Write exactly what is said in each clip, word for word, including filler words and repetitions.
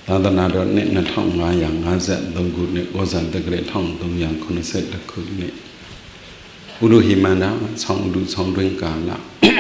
သာသနာတော်နှစ်နှစ်ထောင်ငါးရာငါးဆယ်သုံးခုနှစ်ဩဇာတက္ကရာတစ်ထောင်သုံးရာခုနှစ်ဆယ်တစ်ခုနှစ်ဥဒုဟိမန္တာဆောင်းဥဒုဆောင်းတွင်ကာလ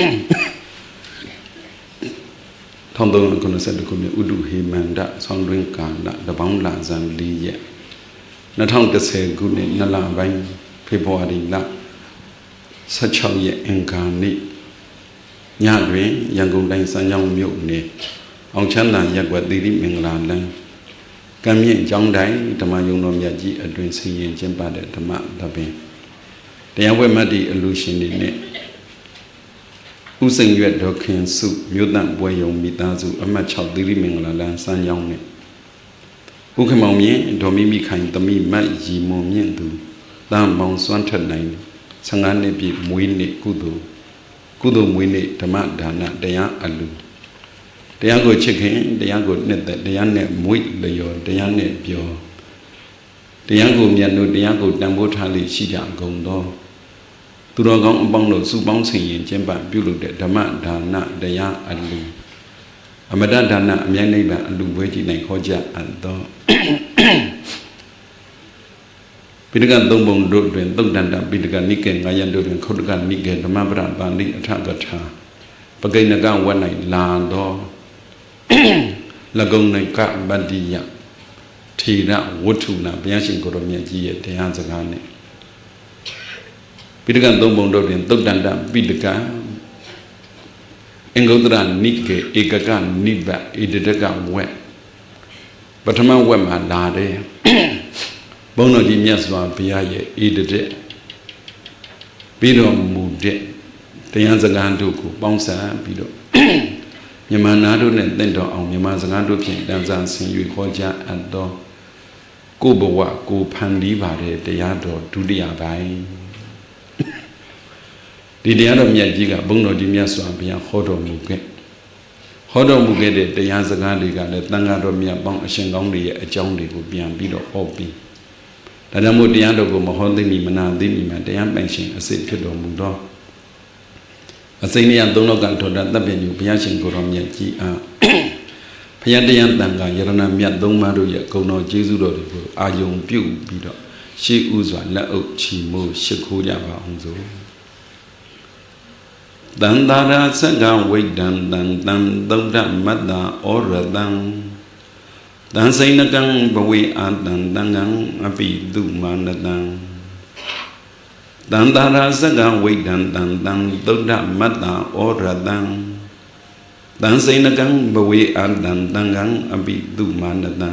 ထောင်သုံးရာခုနှစ်ဆယ်တစ်ခုနှစ်ဥဒုဟိမန္တာဆောင်းတွင်ကာလတပေါင်းလာဇန်လေးရက်နှစ်ထောင်တစ်ဆယ်ခုနှစ်နှစ်လပိုင်းဖေဖော်ဝါရီလဆယ့်ခြောက်ရက်အင်္ဂါနေ့ညတွင်ရန်ကုန်တိုင်းစမ်းချောင်းမြို့နယ်အောင်ချမ်းသာရပ်ကွက်သီရိမင်္ဂလာလမ်းကံမြင့်ကျောင်းတိုင်းဓမ္မယုံတော်မြတ်ကြီးအတွင်ဆင်ရင်ကျင်းပတဲ့ဓမ္မသဘင်တရားဝဲမတ်တီအလူရှင်တွေနဲ့ဥစိန်ရွက်ဒေါခင်စုမြို့တန့်ပွဲယုံမိသားစုအမှတ်၆သီရိမင်္ဂလာလမ်းစမ်းချောင်းနဲ့ဥက္ကမောင်မြင့်ဒေါ်မိမိခိုင်သမီးမတ်ရီမွန်မြင့်သူတမ်းမောင်စွမ်းထက်နိုင်ဆယ်ငါးနှစ်ပြည့်မွေးနေ့ကုသိုလ်ကုသိုလ်မွေးနေ့ဓမ္မဒါနတရားအလူတရားကိုချစ်ခင်တရားကိုနှစ်သက်တရားနဲ့မွေးလျော်တရားနဲ့ပြောတရားကိုမြတ်လို့တရားကိုတန်ဖိုးထားလိရှိကြကုန်သောသူတော်ကောင်းအပေါင်းတို့စုပေါင်းဆင်ရင်ကျင့်ပပြုလုပ်တဲ့ဓမ္မဒါနတရားအလူအမတဒါနအမြိုင်နိဗ္ဗာန်အလူဝဲကြည့်နိုင်ခေါ်ကြအပ်သောပိဋကသုံးပုံတို့တွင်သုတ်တန္တပိဋကနိကေငါယံတို့တွင်ခုတ်တကနိကေဓမ္မပဒပါဠိအထကထာပကိဏကဝတ်၌လာသောလကုံ၌ကပတ္တိယထေရဝတ္ထုနာဘုရားရှင်ကိုယ်တော်မြတ်ကြီးရဲ့တရားစကားနဲ့ပိဋကသုံးပုံတို့တွင်သုတ်တန္တပိဋကအင်္ဂုတ္တရနိကေဧကကနိဗ္ဗဧတတကဝက်ပထမဝက်မှာလာတယ်ဘုန်းတော်ကြီးမြတ်စွာဘုရားရဲ့ဧတတက်ပြီးတော်မူတဲ့တရားစကားတို့ကိုပေါင်းစပ်ပြီးတော့မြန်မာနာတို့နဲ့တင့်တော်အောင်မြန်မာစကားတို့ဖြင့်တန်ဆာဆင်၍ခေါ်ကြအပ်သောကိုဘဝကိုဖန်တီးပါတဲ့တရားတော်ဒုတိယပိုင်းဒီတရားတော်မြတ်ကြီးကဘုန်းတော်ကြီးမြတ်စွာဘုရားဟောတော်မူခဲ့ဟောတော်မူခဲ့တဲ့တရားစကားတွေကလည်းတန်ဃာတော်မြတ်ပေါင်းအရှင်ကောင်းတွေရဲ့အကြောင်းတွေကိုပြန်ပြီးတော့ဟောပြီးဒါကြောင့်မို့တရားတော်ကိုမဟောသိမီမနာသိမီမှာတရားပိုင်ရှင်အစစ်ဖြစ်တော်မူတော့အစိမ့်ရသုံးလောကထောတာတပ်ပင်ယူဘုရားရှင်ကိုယ်တော်မြတ်ကြီးအားဘုရားတရားတန်ခါယရဏမြတ်သုံးပါးတို့ရဲ့ဂုဏ်တော်ကျေးဇူးတော်တွေကိုအာယုံပြုပြီးတော့ရှေးဥစွာလက်အုပ်ချီမိုးရှိခိုးကြပါအောင်စို့တန်တာရသက္ကဝိဒံတံတံသုဒ္ဓမတ္တဩရတံတံစိဏကံဘဝေအာတံတံငံအပိတုမာနတံတန်တာရသက္ကဝိဒံတံတံသုဒ္ဓမတ္တဩရတံတံစိဏကံဘဝေအာတံတံငံအပိတုမာနတံ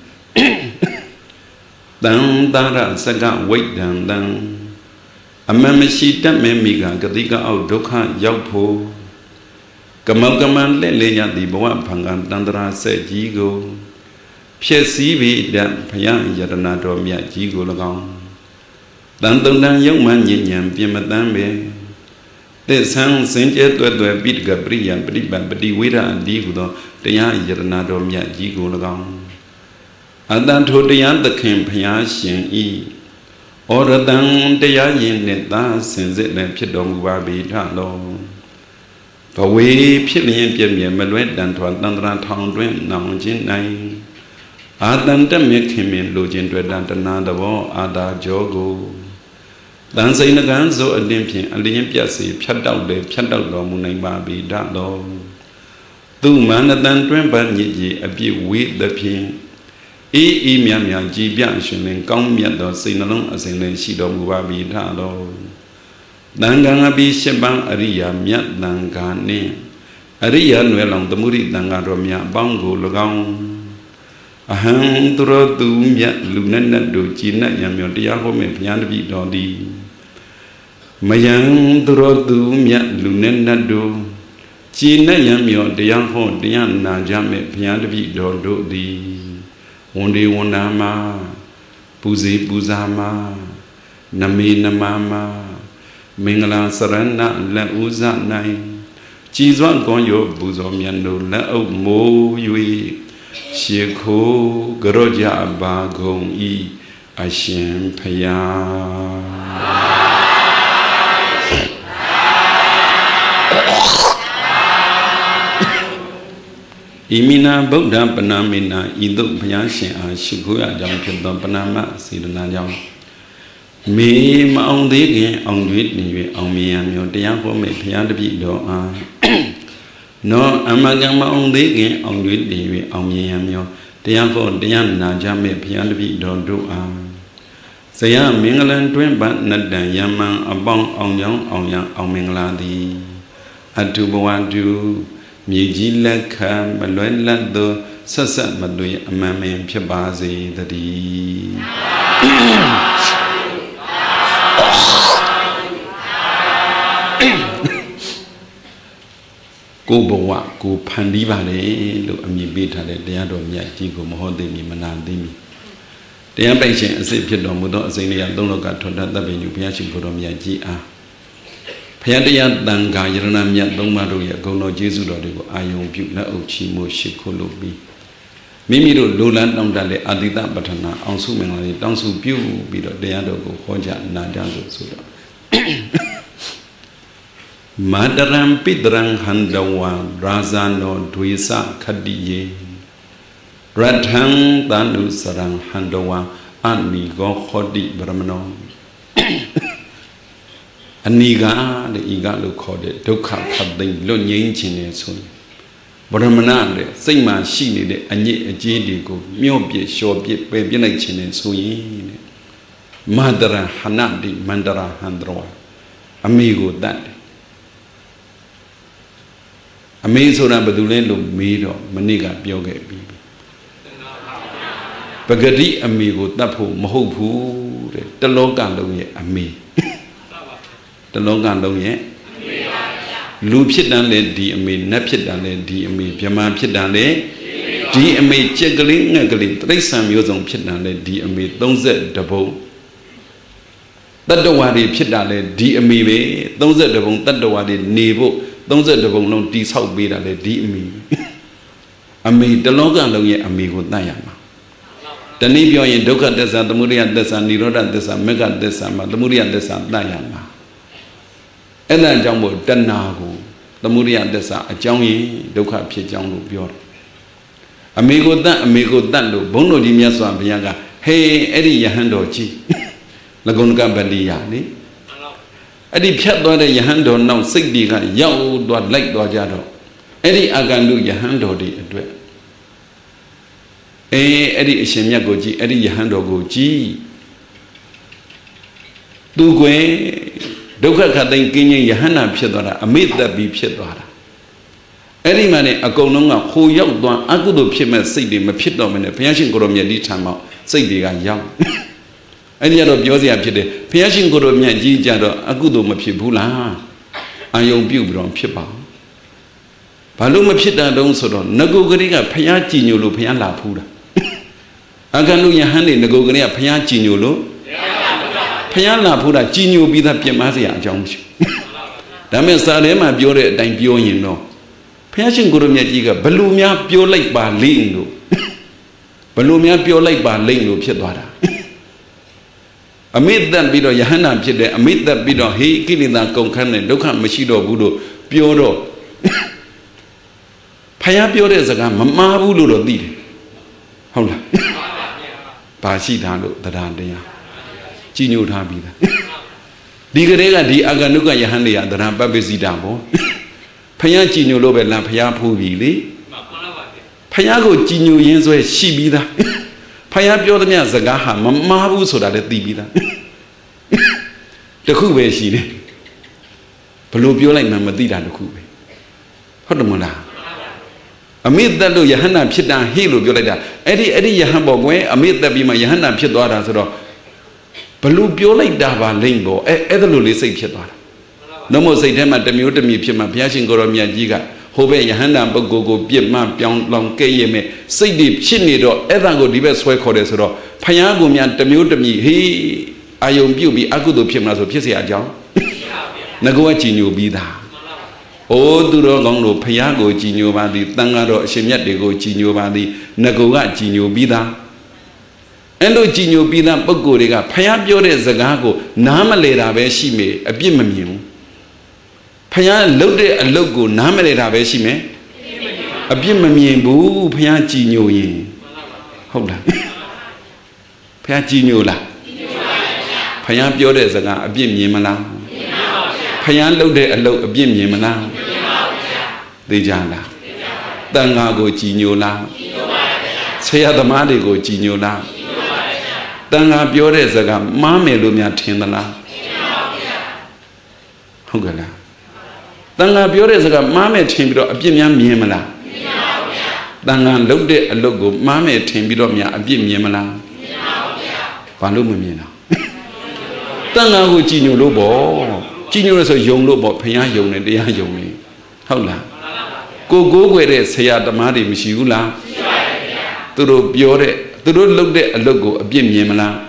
တန်တာရသက္ကဝိဒံတံအမမရှိတတ်မဲ့မိကဂတိကအောက်ဒုက္ခရောက်ဖို့ကမောကမန်လက်လေရသည်ဘဝဖန်ကံတန္တရာဆက်ကြီးကိုဖြစ်စည်းပြီးတဘုရားယတနာတော်မြတ်ကြီးကို၎င်းတန်တုံတန်ယုံမှညဉ့်ညံပြင်မတန်းပဲသစ္ဆန်းစင်ကြဲတွဲတွဲပိဋကပရိယပฏิပတ်ပฏิဝေဒအဒီဟုသောတရားယတနာတော်မြတ်ကြီးကို၎င်းအတန်ထိုတရားသခင်ဘုရားရှင်ဤဩရတံတရားရင်နှင့်သာစင်စစ်လည်းဖြစ်တော်မူပါ၏ထလောဘဝေဖြစ်လျင်ပြည့်မြဲမလွဲတန်ထွာတန်တရာထောင်တွင်နောင်ခြင်းနိုင်အာတန်တမြခင်မင်လိုခြင်းတွေ့တန်တနာတဘောအာတာကြောကိုတန်စိန်ကံဆိုအလင်းဖြင့်အလင်းပြတ်စေဖြတ်တောက်လေဖြတ်တောက်တော်မူနိုင်ပါ၏ထလောသူမာနတန်တွင်ပညစ်ကြီးအပြည့်ဝေးသဖြင့်အေးအေးမြတ်မြတ်ကြည်ပြရှင်လင်ကောင်းမြတ်သောစိတ်နှလုံးအစဉ်လည်းရှိတော်မူပါ၏ထလောတန်ခါအပိရှစ်ပန်းအရိယာမြတ်တန်ခါနှင့်အရိယာနွယ်လောင်သမုဒိတန်ခါတော်မြတ်အပေါင်းကို၎င်းအဟံသူတော်သူမြတ်လူနဲ့နဲ့တို့ကြည်နက်ရံမြောတရားဟောမဲ့ဘုရားတပည့်တော်သည်မယံသူတော်သူမြတ်လူနဲ့နဲ့တို့ကြည်နက်ရံမြောတရားဟောတရားနာကြမဲ့ဘုရားတပည့်တော်တို့သည်ဝန်ဒီဝန်နာမှာပူဇေပူဇာမှာနမေနမမှာမင်္ဂလာစရဏလက်ဥဇနိုင်ကြည်စွမ်းကောင်းရောပူဇော်မြတ်တို့လက်အုပ်မိုး၍ရှေခိုးကြောကြပါကုန်ဤအရှင်ဖယား Imina Buddha Panamina Idu Payashin Shikuya Jam Pido Panama Sidana Jam Me Maung Digi on Whitney on me and your Diapo me Piadabi do No Amagama on Digi on Whitney on me and your Diapo Diana Jame Piadabi do do Saya Minglan twin but not the Yaman abong on young on young on Mingladi Atubuadu Miji Laka Maluela do Sasa Madui Amame Piabazi the D. Go Boa, go Pandivale, look a me beta that they are on Yaki go Mohodi Manadimi. The ambition is a pidom without saying they don't look at that venue, Piachi Godom Yaji. Piadia Danga Yeranam Yat Domaru Gono Jesu Dodigo Ayon Buna Ochimo Shikolobi. Mimido Luland on Dale Adida Batana, on Suminali, Dansu Pew, Bido Deadogo, Hoja, Nadazo Suda. Madaram Pidrang Handawa, Razano, Duisa Kadiye, Radhang Danu Sarang Handawa, Anni Go Hodi Brahmano. Aniga, the Igalo called it, Doka Kading, Lon Yanchin soon. Brahmana, Sima Shini, the Anye Ajedigo, Myobi, Shobi, Baby Nachin and Suyin. Madara Hanadi, Mandara Handroa. Amigo that. Amazo Rabadulelo Mido, Maniga, Bioga Bibi. Bagadi Amigo, Tapu, Mohopu, the Logalo, Ami. The Logalo, ye? Lupit dan le di ame, napit dan le di ame, Piama pit dan le, di ame, Chegaling, Nagali, Tresam Yozon pit dan le di ame, Donze double. That the wadi pit dan le di ame, Donze double, that the wadi nevo, Donze double no dis how be that le di ame. Ame, the Logalo ye amigo Nayama. The Nibio in Doka desa, the Muria desa, Niroda desa, Mega desa, the Muria desa, Nayama. And then Jumbo Danago, the Muria desa, a Johnny, Doka Pijango Bior. Amigo that, amigo dando, Bono di Miaswa Biaga, hey, Eddie Yahando Chi, Lagonga Bandiani. Eddie Piato de Yahando now sick diga, Yao do like Dojado. Eddie Agandu Yahando di Adwe. Eh, Eddie Ishemiagoji, Eddie Yahando Goji. Dugue. Doka Kadan Kenya Yahana Piedora, amid that be Piedora. Any money a gononga who young one, I could have Pima Sidi, my Piedom and a Piashin Goromia di Tama, Sidi are young. Any other Biosia Pide, Piashin Goromia G Jado, a good my Pibula, I young Bubron Pipa. Paloma Pida don't so don't, Nagogariga Piachi Nulo Piala Pura. Aganu Yahani, Nagogaria Piachi Nulo. Payala put a genial be that Piamazia Junction. Dame Salema Biore, Dine Bioin no. Piachin Gurumia Giga, Balumia Bio Lake Bar Lindo. Balumia Bio Lake Bar Lindo Piedwada. Amid that bit of Yahana Piede, amid that bit of he killing that concern, Doka Machido Budo, Pioro. Paya Piore Zaga, Mamma Budo did. Hola. Pasitano, the Dandia. Gino Tabida. Digarega di Aganuga Yahandia, the Rampa Bezidamo. Payagino Lobe La Payapu Vili. Payago Gino Yenzo Shibida. Payapionia Zagaha, Mamabu so that the Dibida. The Kube she. Palupio like Mamadida the Kube. Hodomona. Amid that Yahana Pita Hilo Violeta. Eddie Eddie Yahambo way, amid that be my Yahana Pita. Palupio like Dava Limbo, Etheluli say Piedora. No more say them at the mutami Pima Piachin Goromia Giga, Hobe Yahana Bogo, Piedma, Pion Long Kayeme, say deep Chinido, Ethango Divers Wekordesro, Payago Mian the mutami, he Ayom Bubi, Agudo Pimas of Pisia John. Nagoachi new be da. O Duro Longo, Payago, Gino Badi, Tangaro, Shemiat de Go, Gino Badi, Nagoachi new be da. Endo Gino Bida Bogoriga, Payabio Zagago, Namalera Veshime, a Bimamu. Paya loaded a logo, Namalera Veshime. a bit mambu, Piagino. Hold on. Piaginola. Pian Biodes a bit Yemala. Pian loaded a low a bit Yemala. The Jana. Tanga go Ginola. Say the Madi go Ginola. Tanga Biodes a mamma lumia tindala. Hogala. Tanga Biodes a mamma timbro a bit Yemala. Tanga loaded a logo, mamma timbro mia a bit Yemala. Palumina. Tanga go Gino Lobo. Gino is a young lobo, Pia young and the young. Hola. Go go where they say at the Madi Mishula. To do Biore, to do look at a logo, a beam Yemala.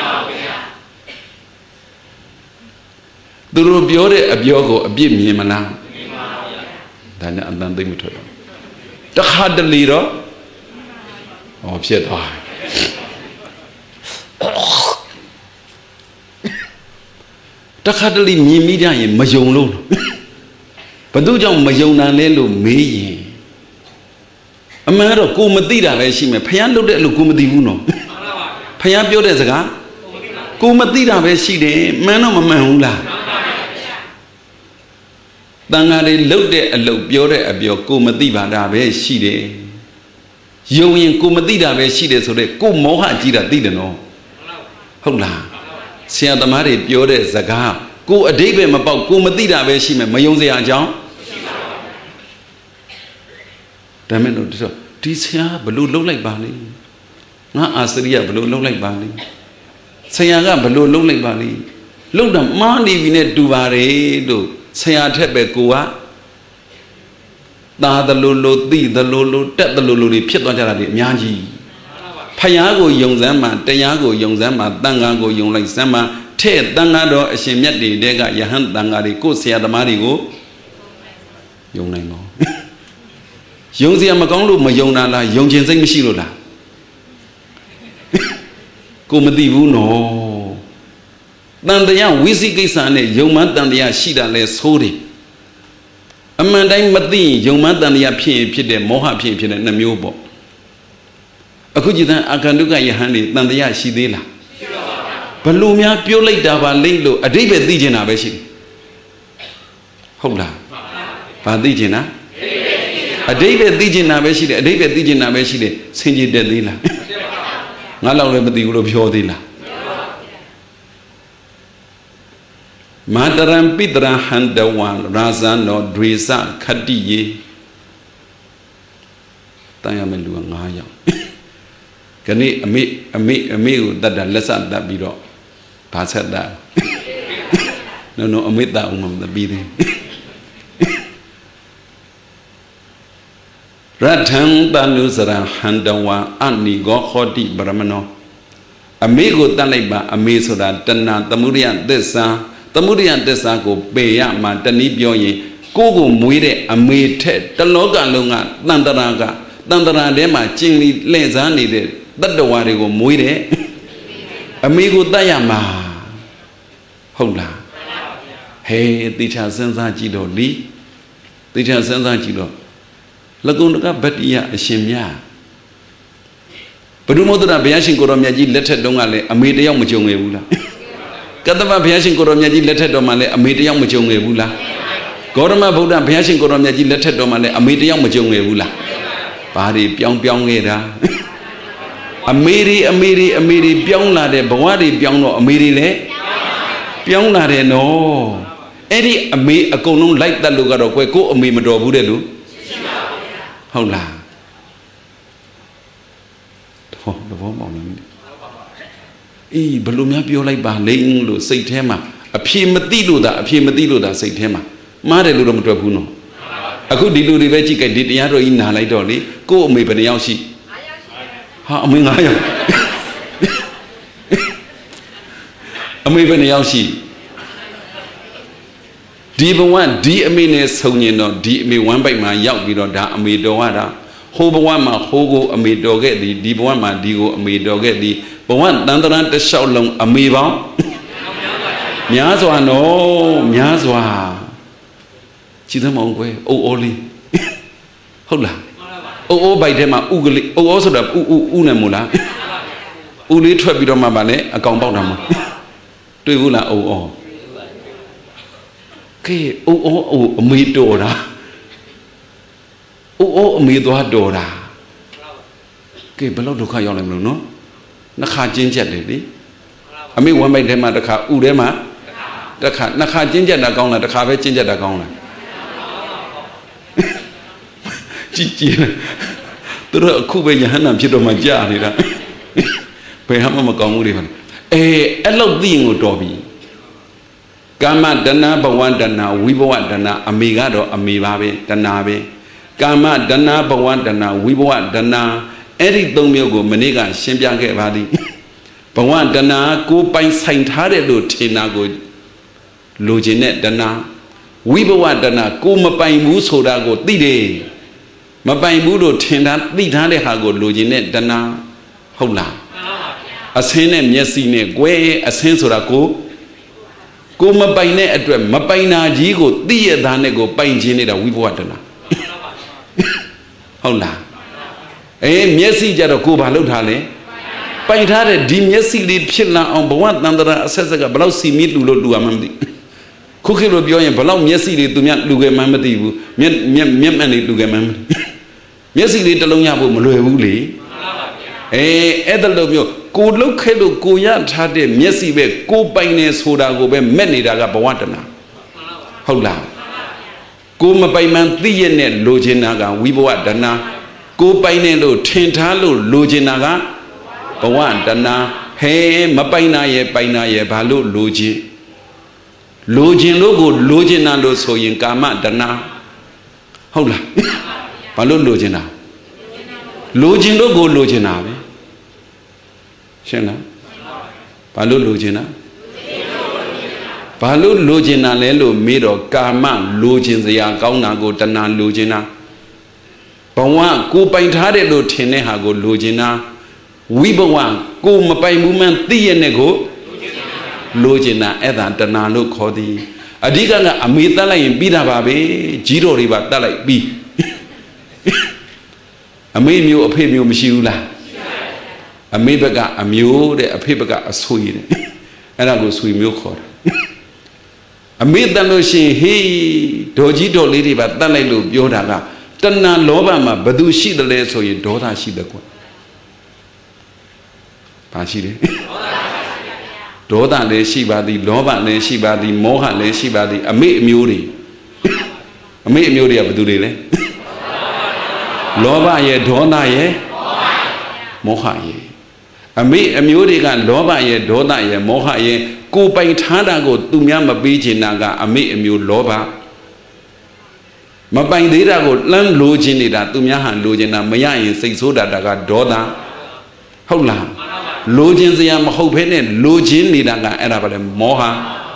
To do Biore, a Biogo, a beam Yemala. Then and then they would tell you. The hard the leader of said, the hardly media in Majon. But do young Majona Lelo me. A man of Kumadida, I see me, Piano de Lucumadiuno. Pia Biodesaga Kumadida, I see the man of Mahula. Dangari looked at a low Biore of your Kumadiva, I see the you in Kumadida, I see the so the Kumoha Jida didn't know. Hola. Sia the Mari Biore Zaga. Go a day about Kumadida, I see me, Mayonze Ajang. Damn, this here, blue look like Bali. Not Asaria, blue look like Bali. Sayaga, blue look like Bali. Look the money we need to vary, do. Sayate Bekua. Da the Lulu, the Lulu, that the Lulu, Piet on Yaji. Payago young Zama, Tayago young Zama, Dangago young like Zama, Ted Dangado, Ashimyati, Dega, Yahan, Dangari, go see the Marigo. Young Namo. Young Ziamagongo, Mayona, young Jensen Mishilola. Comedivu no. Then the young Wizzy Gisane, young man than the Shida less holy. A man dying Madi, young man than the Appian Pide, Moha Pian and Namubo. A good then I can look at your handy than the Yashidilla. Palumia, pure late Dava Lilo, a David Digena Beshi. Hola. Padigena. A David Digena Beshi, a David Digena Beshi, Sinji Delila. Nala remember the Europe Yodilla. Madaram Pidra Handa one, Razan or Drisa, Kadi. Tayamelu Ngaya. Can it a me a me a meal that the lesson that be dog? Pass it that. No, no, omit that one of the beating. Ratang Danusara Handawa, Anni Gohoti Bramano. Amigo Daliba, Amisoda, Dana, Tamurian Desa, Tamurian Desa go, Bayama, Danibioye, Gogo Muide, Amite, Taloga Lunga, Dandaraga, Dandaradema, Chingli, Lezani. That the water go muide. Amigo Dayama. Hola. Hey, teacher Senza Gido Lee. Teacher Senza Gido. Laguna Batia, a shimya. But do more than a Biashin Koromiaji lettered Dongale, a media Muchongula. Katava Biashin Koromiaji lettered Domale, a media Muchongula. Gorama Buddha Biashin Koromiaji lettered Domale, a media Muchongula. Pari Pyong Pyong Eda. A miri, a miri, a miri, Pyong Lade, Bawadi Pyong, a miri le Pyong Lade, no. Eddie, a me, a conum like that look at a quaco, a me, Mado Budelu. Hola. The woman. E. Balumia Pio like Baling, say Tema. A Piematiluda, a Piematiluda, say Tema. Mare Ludum Trabuno. A good dilu the veggie did Yaro in Halidoli, go me Benyausi. How am I? Am I even Yaushi? Deep one, deep a minute, so you know, deep me one by my yacht, we don't da, a me doada. Hobo one, my hogo, a me dogetti, deep one, my digo, a me dogetti. But one, Dandaran the shout long, a me bound. Miazwa, no, Miazwa. Chidam way, oh, Oli. Hola. အိုးအိုးဘိုက်ထဲမှာဥကလေးအိုးအိုးဆိုတာဥဥဥနဲ့မို့လားဥလေးထွက်ပြီးတော့မှပါလေအကောင်ပေါက်တာမတွေ့ဘူးလားအိုးအော်ကဲအိုးအိုးအိုးအမေတော်တာအိုးအိုးအမေသွားတော်တာကဲဘယ်လောက်ဒုက္ခရောက်လဲမလို့နော်နှစ်ခါကျင်းချက်တယ်လေအမေဝမ်းဘိုက်ထဲမှာတစ်ခါဥထဲမှာတစ်ခါနှစ်ခါကျင်းချက်တာကောင်းလားတစ်ခါပဲကျင်းချက်တာကောင်းလားကြည့်ကြည့်သူတို့အခုပဲယဟန္တာဖြစ်တော့မှကြာနေတာဘယ်မှမကောင်းဘူးတွေပါအဲအဲ့လောက်သိရင်ကိုတော်ပြီကာမတဏဘဝတဏဝိဘဝတဏအမေကတော့အမေပါပဲတဏပဲကာမတဏဘဝတဏဝိဘဝတဏအဲ့ဒီသုံးမျိုးကိုမနေ့ကရှင်းပြခဲ့ပါသည်ဘဝတဏကိုပိုင်ဆိုင်ထားတဲ့လို့ထင်တာကိုလိုချင်တဲ့တဏဝိဘဝတဏကိုမပိုင်ဘူးဆိုတာကိုသိတယ်မပိုင်ဘူးလို့ထင်တာသိထားတဲ့ဟာကိုလိုချင်တဲ့တဏဟုတ်လားအဆင်းနဲ့မျက်စိနဲ့ကွဲအဆင်းဆိုတာကိုကိုမပိုင်တဲ့အတွက်မပိုင်နာကြီးကိုသိရတာနဲ့ကိုပိုင်ခြင်းနေတာဝိဘဝတဏဟုတ်လားအေးမျက်စိကြတော့ကိုဘာလုပ်ထားလဲပိုင်ထားတဲ့ဒီမျက်စိလေးဖြစ်လာအောင်ဘဝတန်တရာအဆက်ဆက်ကဘလောက်စီမီလူလို့လူရမှမသိခုခေတ်လိုပြောရင်ဘလောက်မျက်စိလေးသူများလူခဲ့မှမသိဘူးမျက်မျက်မျက်မှန်လေးလူခဲ့မှမသိမျက်စိလေးတစ်လုံးရဖို့မလွယ်ဘူးလေအေးအဲ့ဒါလိုမျိုးကိုလုတ်ခဲ့လို့ကိုရထားတဲ့မျက်စိပဲကိုပိုင်နေဆိုတာကိုပဲမဲ့နေတာကဘဝတဏဟုတ်လားကိုမပိုင်မှန်သိရနဲ့လိုချင်တာကဝိဘဝတဏကိုပိုင်နေလို့ထင်ထားလို့လိုချင်တာကဘဝတဏဟဲမပိုင်နာရဲ့ပိုင်နာရဲ့ဘာလို့လိုချင်လိုချင်လို့ကိုလိုချင်တာလို့ဆိုရင်ကာမတဏဟုတ်လားဘာလို့လိုချင်တာလိုချင်လို့ကိုလိုချင်တာပဲရှင်းလားဘာလို့လိုချင်တာဘာလို့လိုချင်တာလဲလို့မေးတော့ကာမလိုချင်စရာကောင်းတာကိုတဏလိုချင်တာဘဝကိုပိုင်ထားတယ်လို့ထင်တဲ့ဟာကိုလိုချင်တာဝိဘဝကိုမပိုင်ဘူးမှန်းသိရတဲ့ကိုလိုချင်တာအဲ့ဒါတဏလို့ခေါ်သည်အဓိကကအမေတတ်လိုက်ရင်ပြီးတာပါပဲကြီးတော်တွေပါတတ်လိုက်ပြီးအမေမျိုးအဖေမျိုးမရှိဘူးလားအမေဘက်ကအမျိုးတဲ့အဖေဘက်ကအဆွေတဲ့အဲ့ဒါကိုဆွေမျိုးခေါ်တာအမေတတ်လို့ရှိရင်ဟေးဒေါ်ကြီးတော်လေးတွေပါတတ်လိုက်လို့ပြောတာကတဏလောဘမှာဘယ်သူရှိတယ်လဲဆိုရင်ဒေါသရှိတယ်ကွာဘာရှိလဲဒေါသလည်းရှိပါသည်လောဘလည်းရှိပါသည်မောဟလည်းရှိပါသည်အမေအမျိုးတွေအမေအမျိုးတွေကဘယ်သူတွေလဲလောဘရဲ့ဒေါသရဲ့မောဟရဲ့အမေအမျိုးတွေကလောဘရဲ့ဒေါသရဲ့မောဟရဲ့ကိုပိုင်ထားတာကိုသူများမပေးချင်တာကအမေအမျိုးလောဘမပိုင်သေးတာကိုလှမ်းလိုချင်နေတာသူများဟာလိုချင်တာမရရင်စိတ်ဆိုးတာကဒေါသဟုတ်လားလိုချင်စရာမဟုတ်ဘဲနဲ့လိုချင်နေတာကအဲ့ဒါပါလေမောဟ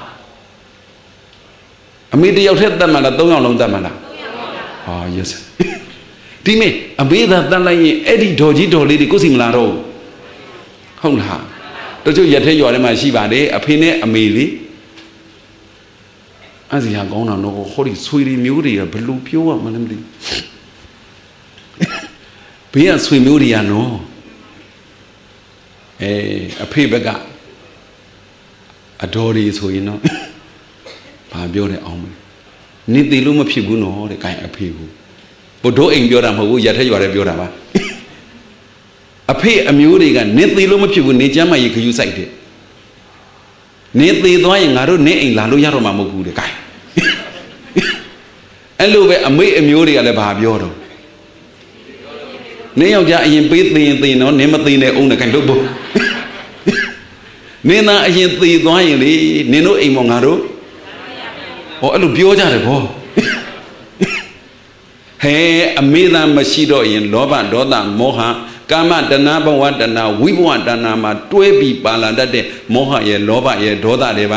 အမေတယောက်တည်းတတ်မှလားသုံးယောက်လုံးတတ်မှလားဟာ yes ဒီမေအမေသာတတ်လိုက်ရင်အဲ့ဒီဒေါ်ကြီးဒေါ်လေးတွေကိုစီမလာတော့ဟုတ်လားတချို့ရက်ထဲရွာထဲမှာရှိပါတယ်အဖေနဲ့အမေလေးအဲ့ဒီဟာကောင်းတာတော့ဟောဒီဆွေတွေမျိုးတွေကဘယ်လိုပြောရမှန်းမသိဘေးကဆွေမျိုးတွေကနော်အဲအဖေဘက်ကအတော်တွေဆိုရင်တော့ဘာပြောတယ်အောင်မလဲနေသေးလို့မဖြစ်ဘူးနော်တဲ့ gain အဖေကိုဘုဒ္ဓအိမ်ပြောတာမဟုတ်ဘူးရက်ထက်ရွာထဲပြောတာပါအဖေအမျိုးတွေကနေသေးလို့မဖြစ်ဘူးနေချမ်းမကြီးခယူးဆိုင်တယ်နေသေးသွားရင်ငါတို့နေအိမ်လာလို့ရတော့မှာမဟုတ်ဘူးတဲ့ gain အဲ့လိုပဲအမေအမျိုးတွေကလည်းဘာပြောတော့နေယောက်ျားအရင်ပေးသိရင်သိရင်တော့နင်းမသိနဲ့အောင်နဲ့ gain လုပ်ဖို့နင်းသားအရင်သိသွားရင်လေနင်တို့အိမ်ပေါ်ငါတို့ဟောအဲ့လိုပြောကြတယ်ဗောဟဲအမေသာမရှိတော့ရင်လောဘဒေါသမောဟကာမတဏဘဝတဏဝိဘဝတဏမှာတွဲပြီးပါလာတတ်တဲ့မောဟရဲ့လောဘရဲ့ဒေါသတွေပါ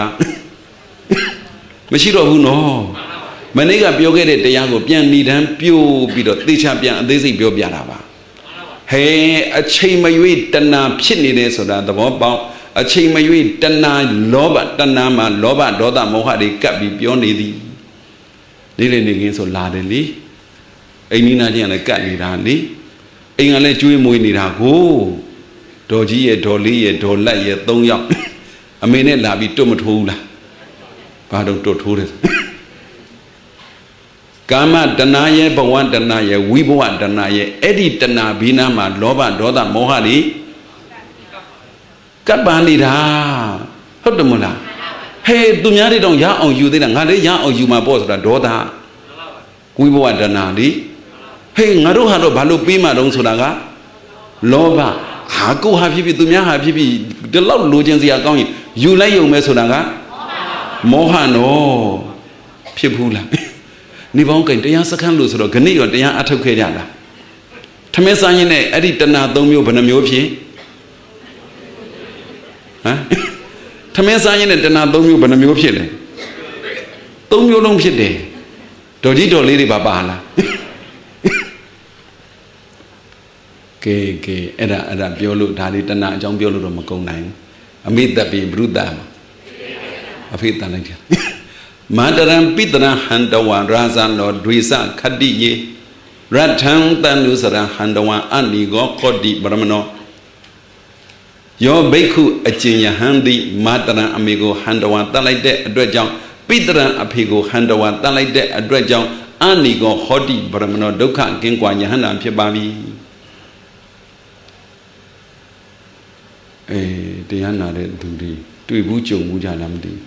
မရှိတော့ဘူးနော်မနေ့ကပြောခဲ့တဲ့တရားကိုပြန်ဏိဒန်းပြို့ပြီးတော့သေချာပြန်အသေးစိတ်ပြောပြတာပါဟဲအချိန်မရွေးတဏဖြစ်နေတယ်ဆိုတာသဘောပေါက်အချိန်မရွေးတဏလောဘတဏမှာလောဘဒေါသမောဟတွေကပ်ပြီးပြောနေသည်နေ့လေနေခင်းဆိုလာတယ်လေအိမ်နီးနားချင်းကလည်းကပ်နေတာလေအိမ်ကလည်းကျွေးမွေးနေတာကိုဒေါ်ကြီးရဲ့ဒေါ်လေးရဲ့ဒေါ်လက်ရဲ့သုံးယောက်အမေနဲ့လာပြီးတွတ်မထိုးဘူးလားဘာတော့တွတ်ထိုးတယ်ကာမတဏရဲ့ဘဝတဏရဲ့ဝိဘဝတဏရဲ့အဲ့ဒီတဏဘီနာမှာလောဘဒေါသမောဟတွေကပ်ပါနေတာဟုတ်တယ်မလားဟေးသူများတွေတော့ရအောင်ယူသေးတာငါလည်းရအောင်ယူမှာပေါ့ဆိုတာဒေါသဝိဘဝတဏလေဟေးငါတို့ဟာတော့ဘာလို့ပြီးမှတော့ဆိုတာကလောဘဟာကိုဟာဖြစ်ဖြစ်သူများဟာဖြစ်ဖြစ်ဒီလောက်လိုချင်စရာကောင်းရင်ယူလိုက်ရုံပဲဆိုတာကမောဟနော်ဖြစ်ဘူးလားနေပေါင်းကင်တရားစခန်းလို့ဆိုတော့ခဏရောတရားအထုတ်ခဲ့ကြလားထမင်းစားရင်နဲ့အဲ့ဒီတဏှာသုံးမျိုးဘယ်နှမျိုးဖြစ်ဟမ်ထမင်းစားရင်နဲ့တဏှာသုံးမျိုးဘယ်နှမျိုးဖြစ်လဲသုံးမျိုးလုံးဖြစ်တယ်ဒေါ်ကြီးဒေါ်လေးတွေပါပါလားကဲကဲအဲ့ဒါအဲ့ဒါပြောလို့ဒါလေးတဏှာအကြောင်းပြောလို့တော့မကုန်နိုင်ဘူးအမိတ္တပိဘုဒ္ဓမှာအဖေတန်လိုက်တယ်မန္တရံပိတရဟန္တဝရာဇံလောဒွေစခတ္တိယေရထံတန္နုစရဟန္တဝအနိဂောခောတိပရမနောယောဘိက္ခုအကျဉ်ယဟန္တိမန္တရံအမေကိုဟန္တဝတတ်လိုက်တဲ့အတွက်ကြောင့်ပိတရံအဖေကိုဟန္တဝတတ်လိုက်တဲ့အတွက်ကြောင့်အနိဂောခောတိပရမနောဒုက္ခကင်းကွာယဟန္တာဖြစ်ပါပြီအေးတရားနာတဲ့သူတွေတွေ့ဘူးကြုံဘူးကြလားမသိ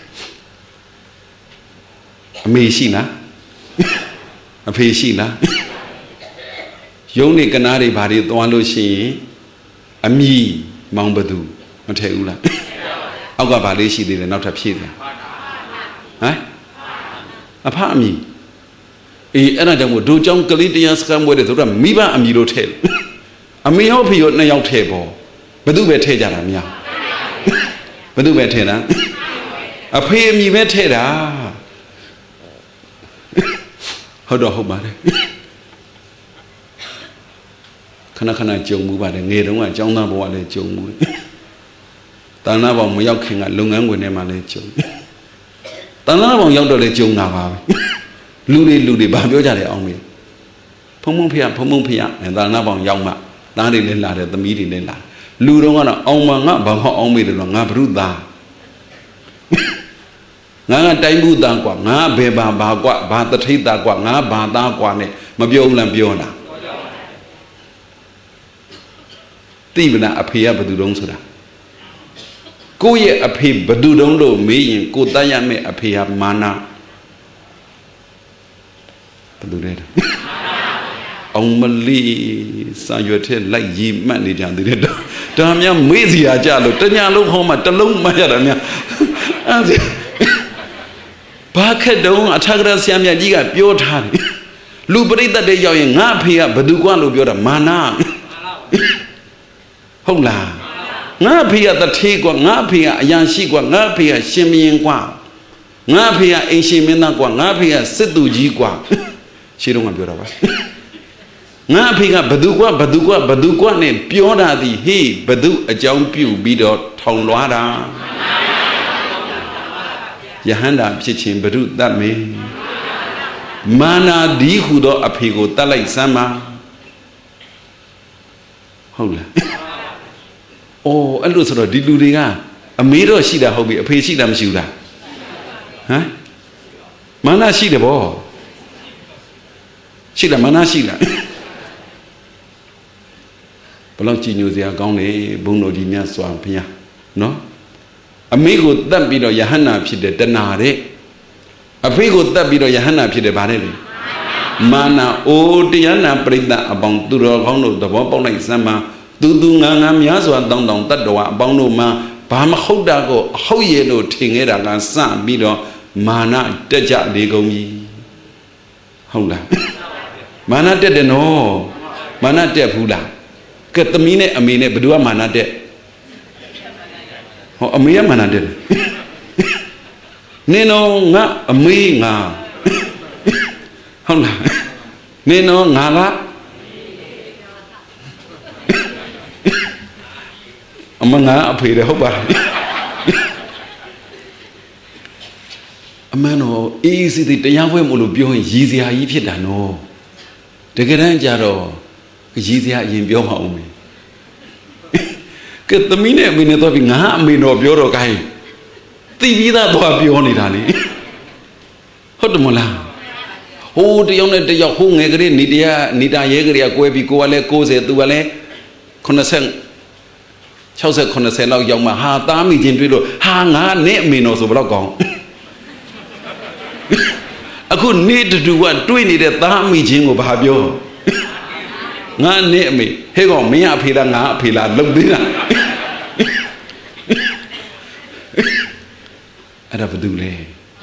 အမေရှိလားအဖေရှိလားယုံနေကနာတွေဘာတွေသွားလို့ရှိရင်အမိမောင်ဘသူမထည့်ဘူးလားအောက်ကဘာလေးရှိသေးတယ်နောက်ထပ်ဖြည့်တယ်ဟမ်အဖအမိအေးအဲ့ဒါကြောင့်မို့ဒိုကြောင့်ကလေးတရားစကားမွေးတယ်ဆိုတော့မိဘအမိလို့ထည့်အမေရောဖေရောနှစ်ယောက်ထည့်ပေါ့ဘသူပဲထည့်ကြတာများဘသူပဲထည့်တာအဖေအမိပဲထည့်တာဟုတ်တော့ဟုတ်ပါတယ်ခဏခဏကြုံမှုပါတယ်ငယ်တုန်းကအကြောင်းသားဘဝလည်းကြုံမှုတယ်တဏှာပေါင်းမရောက်ခင်ကလုပ်ငန်းခွင်ထဲမှာလည်းကြုံတဏှာပေါင်းရောက်တော့လည်းကြုံတာပါပဲလူတွေလူတွေဘာပြောကြလဲအောင်မေဖုံဖုံဖျားဖုံဖုံဖျားတဏှာပေါင်းရောက်မှသားတွေလည်းလာတယ်သမီးတွေလည်းလာလူတော့ကတော့အောင်မငါဘာဟောအောင်မေတယ်တော့ငါဘုရုသားငါကတိုင်းဘူးသားกว่าငါဘယ်ပါဘာกว่าဘာတထိတ်သားกว่าငါဘာသားกว่าနဲ့မပြောဘူးလားပြောတာတိမနာအဖေကဘယ်သူတုံးဆိုတာကိုယ့်ရဲ့အဖေဘယ်သူတုံးလို့မေးရင်ကိုတတ်ရမယ့်အဖေဟာမာနဘယ်သူလဲအောင်မလီစာရွက်ထဲလိုက်ရေးမှတ်နေကြသေးတယ်ဒါများမေးစီရကြလို့တညာလုံးဟောမှတလုံးမှတ်ရတာများအဲ့ဘာခက်တုံးအထာဂရဆရာမြတ်ကြီးကပြောထားတယ်လူပရိသတ်တွေရောက်ရင်ငါအဖေကဘယ်သူကွာလို့ပြောတာမာနဟုတ်လားငါအဖေကတထေးကွာငါအဖေကအရန်ရှိကွာငါအဖေကရှင်မင်းကွာငါအဖေကအင်ရှင်မင်းသားကွာငါအဖေကစစ်သူကြီးကွာရှင်းတော့ငါပြောတာပါငါအဖေကဘသူကွာဘသူကွာဘသူကွာနဲ့ပြောတာဒီဟေးဘသူအကြောင်းပြုပြီးတော့ထောင်လွှားတာယဟန္တာဖြစ်ခြင်းဘုရုတတ်မေမာနာဒီဟုသောအဖေကိုတတ်လိုက်စမ်းပါဟုတ်လားအော်အဲ့လိုဆိုတော့ဒီလူတွေကအမေတော့ရှိတာဟုတ်ပြီအဖေရှိတာမရှိဘူးလားဟမ်မာနာရှိတယ်ဗောရှိလားမာနာရှိလားဘယ်လောက်ကြည်ညိုစရာကောင်းလဲဘုန်းတော်ကြီးမြတ်စွာဘုရားနော်အမေကိုတတ်ပြီးတော့ယဟန္တာဖြစ်တယ်တဏှာတဲ့အဖေကိုတတ်ပြီးတော့ယဟန္တာဖြစ်တယ်ဗါတဲ့လေမာနာအိုတရားနာပရိသတ်အပေါင်းသူတော်ကောင်းတို့သဘောပေါက်လိုက်စမ်းပါသူသူငါငါများစွာတောင်းတောင်းတတ်တော်အပေါင်းတို့မှာဘာမဟုတ်တာကိုအဟုတ်ရဲ့လို့ထင်ခဲ့တာကစပြီးတော့မာနတက်ကြလေကုန်ကြီးဟုတ်လားမာနတက်တယ်နော်မာနတက်ဘူးလားကဲသမီးနဲ့အမေနဲ့ဘယ်သူကမာနတက်ဟောအမေကမာနတက်နင်တော့ငါအမေငါဟုတ်လားနင်တော့ငါကအမငါအဖေတယ်ဟုတ်ပါလားအမှန်တော့အေးစီတရားပွဲမို့လို့ပြောရင်ရည်စရာကြီးဖြစ်တာနော်တကယ်တမ်းကြတော့ရည်စရာအရင်ပြောမအောင်မေကဲသမီးနဲ့အမေနဲ့တော့ပြီးငါအမေတော်ပြောတော့ကိုင်းသိပြီးသားတော့ပြောနေတာလေဟုတ်တယ်မလားဟိုတယောက်နဲ့တယောက်ဟိုငယ်ကလေးနေတရားနေတာရဲကလေးကကွဲပြီးကိုကလည်းကိုးဆယ်သူကလည်းခုနှစ်ဆယ်၆၀ ခုနှစ်ဆယ်လောက်ရောက်မှဟာသားမိချင်းတွေ့လို့ဟာငါနဲ့အမေတော်ဆိုဘယ်တော့ကောင်းအခုနေတူကတွေ့နေတဲ့သားမိချင်းကိုဘာပြောငါနဲ့အမေဟဲ့ကောင်မင်းအဖေလားငါအဖေလားလုံသေးလားအဲ့ဒါဘာတူလဲ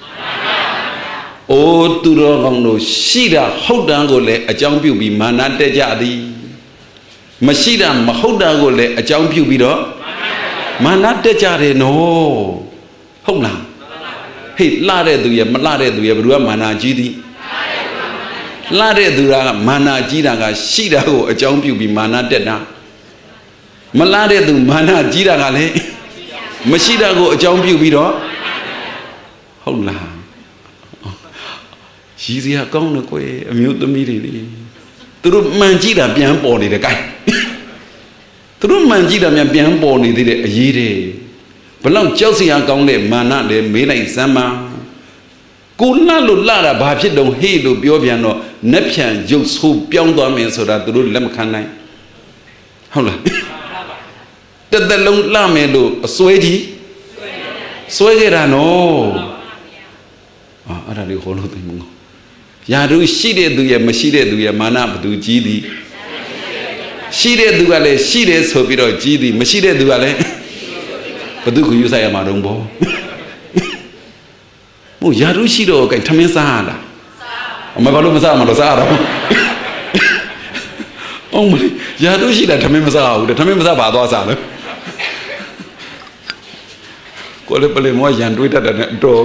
အိုးသူတော်ကောင်းတို့ရှိတာဟုတ်တာကိုလည်းအကြောင်းပြုပြီးမာနတက်ကြသည်မရှိတာမဟုတ်တာကိုလည်းအကြောင်းပြုပြီးတော့မာနတက်ကြတယ်နော်ဟုတ်လားဟေးလှတဲ့သူရဲ့မလှတဲ့သူရဲ့ဘယ်သူကမာနကြီးသည်လှတဲ့သူကမာနကြီးတာကရှိတာကိုအကြောင်းပြုပြီးမာနတက်တာမလှတဲ့သူမာနကြီးတာကလည်းမရှိတာကိုအကြောင်းပြုပြီးတော့ဟုတ်လားရည်စရာကောင်းတယ်ကွယ်အမျိုးသမီးတွေလေသူတို့မှန်ကြည့်တာပြန်ပေါ်နေတယ် gain သူတို့မှန်ကြည့်တာများပြန်ပေါ်နေသေးတယ်အရေးတယ်ဘလောက်ကြောက်စရာကောင်းတဲ့မာနလည်းမေးလိုက်စမ်းပါကိုလှလို့လှတာဘာဖြစ်တုံးဟေ့လို့ပြောပြန်တော့နက်ဖြန်ရုပ်ဆိုးပြောင်းသွားမယ်ဆိုတာသူတို့လက်မခံနိုင်ဟုတ်လားတသက်လုံးလှမယ်လို့အစွဲကြီးစွဲခဲ့တာနော်အာအဲ့ဒါလေးဟောလို့သိမှာယာတို့ရှိတဲ့သူရဲ့မရှိတဲ့သူရဲ့မာနဘသူကြီးသည်ရှိတဲ့သူကလည်းရှိတယ်ဆိုပြီးတော့ကြီးသည်မရှိတဲ့သူကလည်းဘသူကိုယူဆိုင်ရမှာတော့ဘောမို့ယာတို့ရှိတော့ကဲထမင်းစားရလားအမဘာလို့မစားမှာတော့စားရတော့အောင်မလေးယာတို့ရှိတာထမင်းမစားဘူးတဲ့ထမင်းမစားပါသွားစားလို့ကိုလည်းပလေမောရန်တွေးတတ်တယ်တော့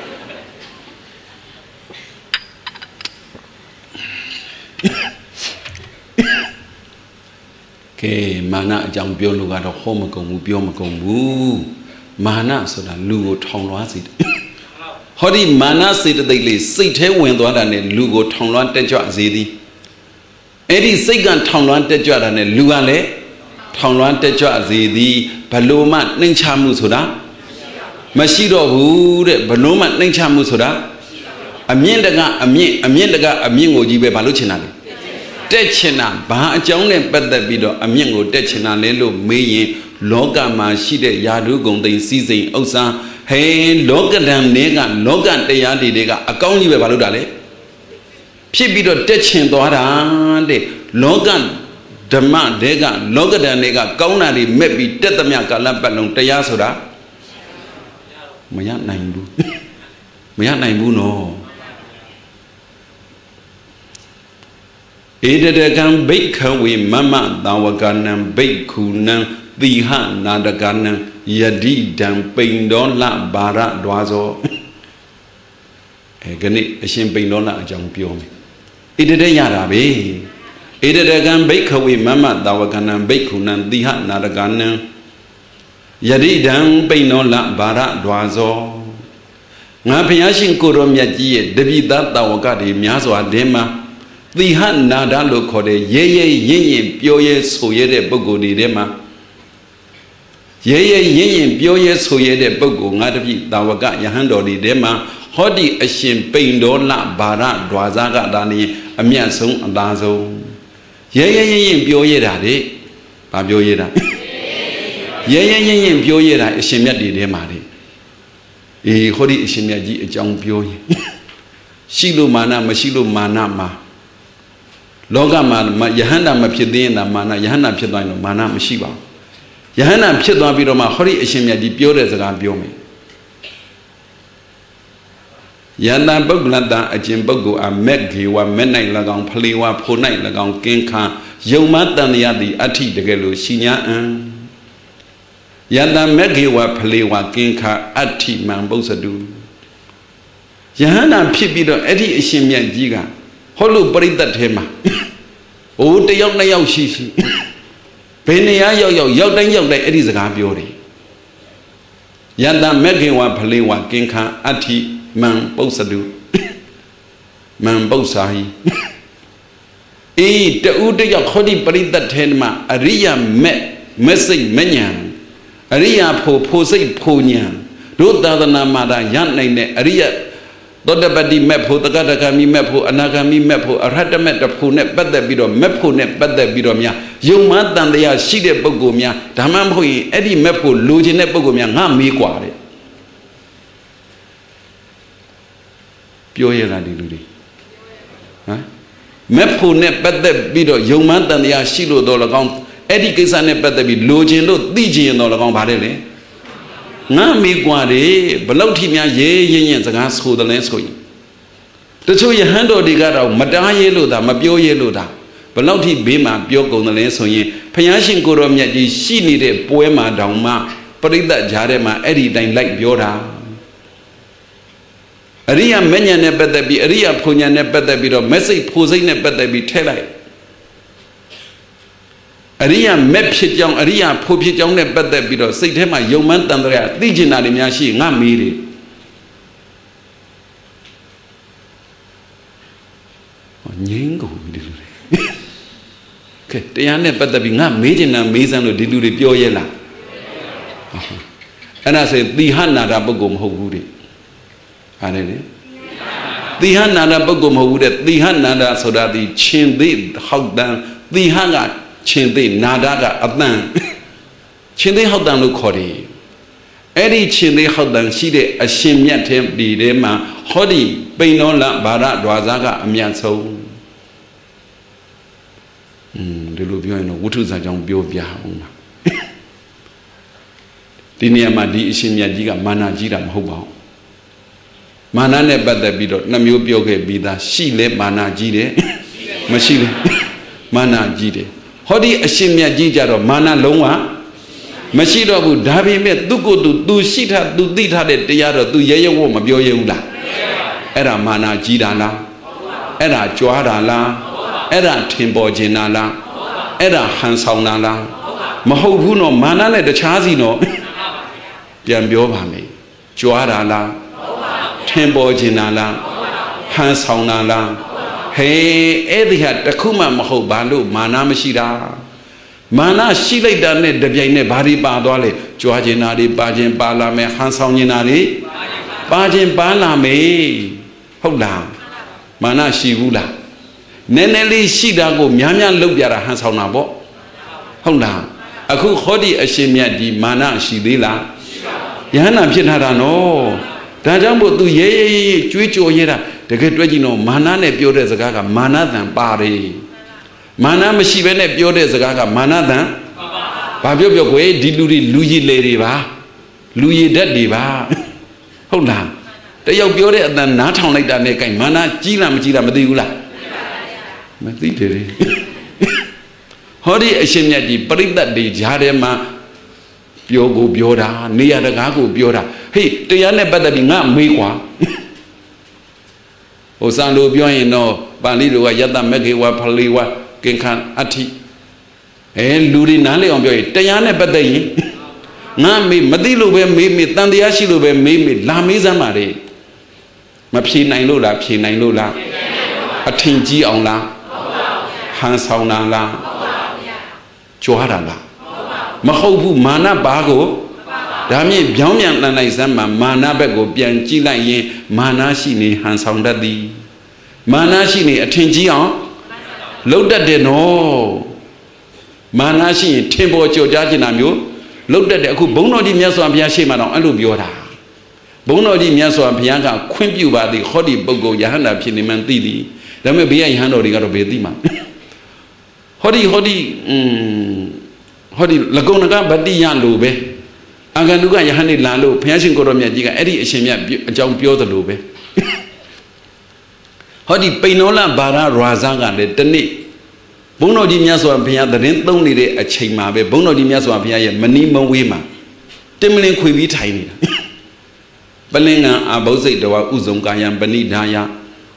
ကဲမာနအကြောင်းပြောလို့ကတော့ဟောမကုန်ဘူးပြောမကုန်ဘူးမာနဆိုတာလူကိုထောင်လွှားစေတယ်ဟောဒီမာနစေတသိက်လေးစိတ်ထဲဝင်သွားတာနဲ့လူကိုထောင်လွှားတက်ကြွစေသည်အဲ့ဒီစိတ်ကထောင်လွှားတက်ကြွတာနဲ့လူကလည်းထောင်လွှားတက်ကြွစေသည်ဘလို့မှနှိမ့်ချမှုဆိုတာမရှိတော့ဘူးတဲ့ဘလို့မှနှိမ့်ချမှုဆိုတာအမြင့်တကအမြင့်အမြင့်တကအမြင့်ကိုကြီးပဲဘာလို့ချင်တာလဲတက်ချင်တာဘာအကြောင်းနဲ့ပတ်သက်ပြီးတော့အမြင့်ကိုတက်ချင်တာလဲလို့မေးရင်လောကမှာရှိတဲ့ယာတုဂုံသိစီစိန်ဥစ္စာဟဲလောကဓာတ်တွေကလောကတရားတွေတွေကအကောင်းကြီးပဲဘာလို့တာလဲဖြစ်ပြီးတော့တက်ချင်သွားတာတဲ့လောကဓမ္မတွေကလောကဓာတ်တွေကကောင်းတာတွေမဲ့ပြီးတက်သမျှကာလပတ်လုံးတရားဆိုတာမရနိုင်ဘူးမရနိုင်ဘူးနော်ဧတတကံဘိက္ခဝေမမသာဝကနံဘိက္ခုနံသီဟနာတကနံယတိတံပိန်တော်လဘာရဒွာဇောအဲခဏအရှင်ပိန်တော်လအကြောင်းပြောမယ်ဧတတရတာပဲဧတတကံဘိက္ခဝေမမသာဝကနံဘိက္ခုနံသီဟနာတကနံယတိတံပိန်တော်လဘာရဒွာဇောငါဘုရားရှင်ကိုရောမြတ်ကြီးရဲ့တပိသသာဝကတွေများစွာတည်းမှာသီဟနာဒလို့ခေါ်တဲ့ရဲရဲရင့်ရင်ပြောရဲဆိုရဲတဲ့ပုဂ္ဂိုလ်တွေထဲမှာရဲရဲရင့်ရင်ပြောရဲဆိုရဲတဲ့ပုဂ္ဂိုလ်ငါတပိသာဝကယဟန်တော်တွေထဲမှာဟောဒီအရှင်ပိန်တော်လဘာရဒွာဇကဒါနေအမြတ်ဆုံးအသားဆုံးရဲရဲရင့်ရင်ပြောရဲတာလေဘာပြောရဲတာရဲရဲရင့်ရင်ပြောရဲတာအရှင်မြတ်တွေထဲမှာလေအေးဟောဒီအရှင်မြတ်ကြီးအကြောင်းပြောရင်ရှိလို့မာနမရှိလို့မာနမှာလောကမှာယဟန္တာမဖြစ်သေးရင်ဒါမာနယဟန္တာဖြစ်သွားရင်တော့မာနမရှိပါဘူးယဟန္တာဖြစ်သွားပြီးတော့မှဟောဒီအရှင်မြတ်ဒီပြောတဲ့စကားပြောမယ်ယန္တံပုဂ္ဂလတံအကျင့်ပုဂ္ဂိုလ်အမက်ခေဝမက်၌၎င်းဖလေဝဖို၌၎င်းကင်းခါယုံမတန်ရသည်အဋ္ဌိတကယ်လို့ရှိညာအံယန္တံမက်ခေဝဖလေဝကင်းခါအဋ္ဌိမံပုစ္ဆတုယဟန္တာဖြစ်ပြီးတော့အဲ့ဒီအရှင်မြတ်ကြီးကဟောလို့ပရိသတ်ထဲမှာဟိုတယောက်နှစ်ယောက်ရှိရှိဘယ်နေရာရောက်ရောက်ရောက်တိုင်းရောက်တိုင်းအဲ့ဒီစကားပြောတယ်ယန္တမက်ခေဝဖလေဝကင်းခါအဋ္ဌိမံပုစ္ဆတုမံပု္ပ္ပစာဟိ E the Udia Hodi Parita Tenma, Aria met, Message Menyan, Aria Po Pose Ponyan, Dodana Mada, Yan Name, Aria, Dodabadi Mepo, the Gadagami Mepo, Anagami Mepo, Aratamet of Punet, but the Bido, Meponet, but the Bidomia, young man than they are Shide Bogomia, Tamamhui, Eddie Mepo, Luginet Bogomia, Nami Quare. Pure Ladi. Mepo net but the bido, young man than the Ashilo dollar count, education net but the bid, Login, Digi and all around Badele. Nami Guade, Belotimia, ye, ye, and the gas who the lens going. The two ye handle the gata, Madaya Luda, Mabio Yeluda, Beloti Bima, Bioko the lens on ye, Payashin Kurom Yaji, she needed poema downma, Parida Jarema, Eddie Dine like Bioda. Aria Menya never that be Aria Punya never that be or Messi Posey never that be Telai. Aria Mepshit young Aria Popit young never that be or say him a young man than the Legion Adimiashi, Namiri. Ningo. Okay, they are never that being a major and Mason or Dilu Pioyela. And I said, the Hanna Rabogum Hogudi. The Hanada Bogum who that the Hanada so that the chin did hog down the Hanga chin did Nadaga Adan Chin they hog down to Cody. Eddie chin they hog down she did a shim yet him the dema Hodi Bainola Bara Dwazaga Amianso. The Lubio and Wutus are young Biovia. Dinia di Ishimia Diga Mana Jidam Hobo. Mana ne bada bido na myo pyo ke bida shi le mana ji de mashi le mana ji de hodi a shin mya ji ja do mana long wa mashi do bu da pi me tu ko tu tu shi tha tu ti tha de taya do tu ye ye wo ma pyo ye hu la aida mana ji da la aida jwa da la aida thin po chin na la aida han saung na la ma hou bu no mana ne tachha si no pyan pyo ba me jwa da la Tempo Jinala, Hans Haunala, hey, Edia, the Kuma Maho Balu, Mana Mashida. Mana Shile done the Biane Bari Badole, Joajinari, Bajin Balame, Hans Hauninari, Bajin Balame, Hola, Mana Shivula. Neneli Shidago, Mianya Lubiara Hans Haunabo, Hola, Aku Hodi Ashimia di Mana Shidila, Yana Pinarano. Tajambo to ye, Chuicho Yera, the great Regino, Manane Pure Zagaga, Mana than Pari. Mana Mashivene Pure Zagaga, Mana than Pabio Way, Diluri, Louis Lady Va, Louis Daddy Va. Hold on. They are pure than not like that, making Mana, Gila Majila Madula. Matiti. Hodi Ashimia, Pari that day, Jadema. Piogo Bioda, near the Gago Bioda. Hey, the Yana better be not Mequa. Osando Bioin no, Balido, Yada Megawa, Paliwa, Genkan Ati. And Ludi Nale on Bioy, Diana better. Nami, Madilu made me, Tandiashilu made me, Lamiza Mari. Mapsi Nailula, Psi Nailula, Atinji on la, Hans Hauna la, Johara la. Mahobu mana bago, Dami Biamian Nanaizama, mana bego, Bianchila ye, mana shini, Hansandadi. Mana shini, attenji on Loda de no Mana shini, Timbo Jojajinamio, Loda de Bono di Miaso and Piashima on Alubiora. Bono di Miaso and Pianga, Quimpuba, the Hodi Bogo, Yahana Pinimantidi. There may be a hand or the Garobedima. Hodi Hodi. Hodi Lagonaga Badi Yan Lube. Aganuga Yahani Lalo, Piasin Goromia Giga, Eddie Shemia, John Pio the Lube. Hodi Painola Bara Razaga, the Deni. Bono di Miaso and Pia, the rent only a chima, Bono di Miaso and Pia, Manima Wima. Timlin Quibi Tiny. Balinga Abose Doa Uzungayan, Bani Daya.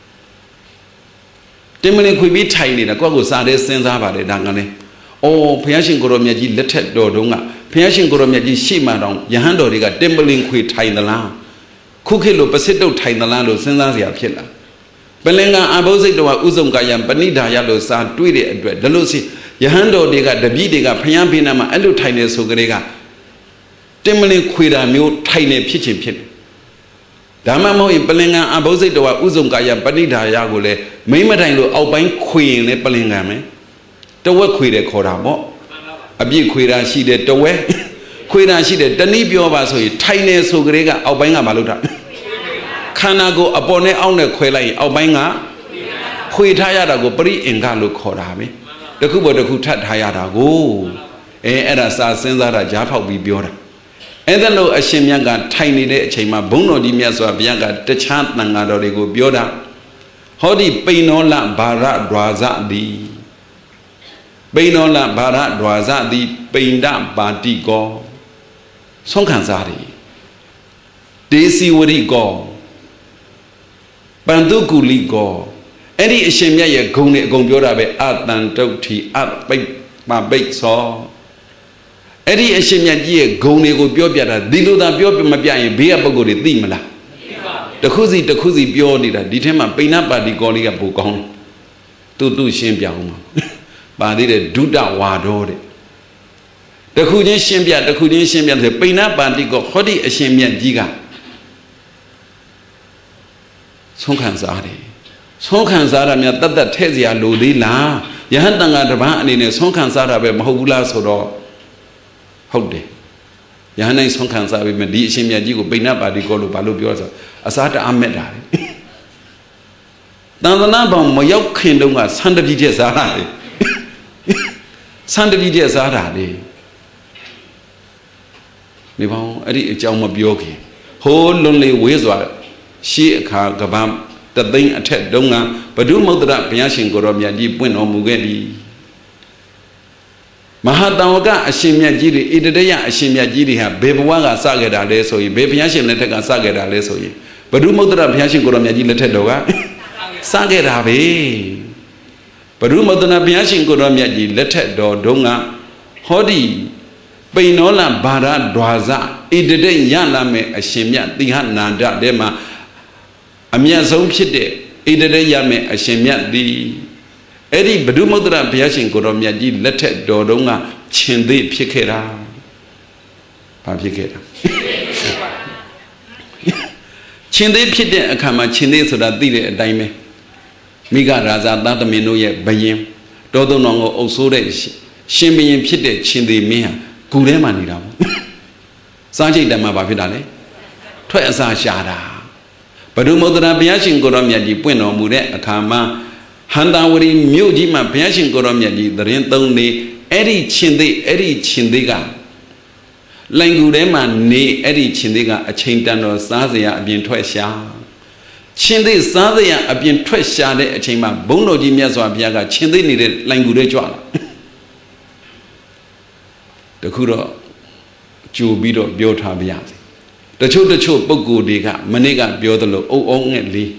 Timlin Quibi Tiny, the Cogo Sade Senza de Dangane. Oh, Piashin Goromiaji letted Dodonga, Piashin Goromiaji Shima, Yahando Riga, Dimbaling Qui Tainala, Cookie Lopasito Tainala, Senzazia Killer. Pelenga abosik to uzum kayam panida yalo sa tweet it delusi Yahando dega the bidiga Payambinama elu tiny sugarega Timely quida mu tiny pitching pit Damamo in Pelenga abosik to uzum kayam panida yagule Maimatango albine queen le Pelengame the work quid coramo a big quida she did the way quida she did the nibio baso tiny sugarega albina maluta Kanago upon it on the quailai, Albina, Quitayada go pretty in Galu Korami. The Kubo the Kutat Hayada go. Eh, and as I send that a Jaffa be beautiful. And then lo a shimyanga tiny de chema bono di miaso bianga the chant nangado de go bioda. Hodi Bainola Bara Dwaza di Bainola Bara Dwaza di Bainda Badi go. Sonkanzari. Desi would go. Bandukuli go. Any Shemia Gone Gombiora Atan Doti at my bake saw. Any Shemia Gone go Biobia, Diluda Biobia Mabia, Bia Bogori Dimala. The Kuzi, the Kuzi Biodida, determined Pina Badi Golia Bukon. To do Shembiam. Badi Duda Wadore. The Kudin Shembia, the Kudin Shembia, the Pina Badi go Hodi Shemia Giga. Sonkanzari. Sonkanzara mea tata tezia lodila. Yahantanga daba in a Sonkanzara be Mahula Sodo. Hode. Yana Sonkanzara with Medicine Yajigo Bina Badi Golo Balubiosa. Asata Ameda. Dandanaba Moyok Kindunga, Santa Vidia Zara. Santa Vidia Zara. Nibon, Eddie Jama Bioki. Whole lonely wizard. She a car gabam, the thing a ted donga, but do mother up Piashin Goromia deep when on Mugedi. Mahadawaga, a shimia giri, Idea, a shimia giri, have Bebuaga Sagada leso, baby Yashin Letega Sagada leso. But do mother up Piashin Goromia Letedoga Sagada be. But do mother up Piashin Goromia Letedo donga, Hodi, Bainola Bara Dwaza, Idea Yaname, a shimia, the Hananda dema. Amia zone pide, either yame a shemia di Eddie Badumodra Piashin Goromia di letted Dodonga Chinde Piquera Papiquera Chinde Pide a Kama Chinde so that did a dime Miga Raza Data Menoye Bayem Dodo Nongo also Shimmy Pide Chinde Mea Guremanida Sanji Dama Bafidale Toyasa Shada. But do Modra Piashin Goromia di Pueno Mure, a Kama, Handawari, Mujima Piashin Goromia di, the Rentoni, Eddie Chinde, Eddie Chindiga. Langurema ne Eddie Chindiga, a Chintano Sazia, a bien Twesha. Chinde Sazia, a bien Twesha, a chamber, Bono di Miazo Abiaga, Chinde needed Langure Joa. The Kuro Jubido Biota Biazi. The Chu the Chu Bogu Diga, Maniga Biodolo, O only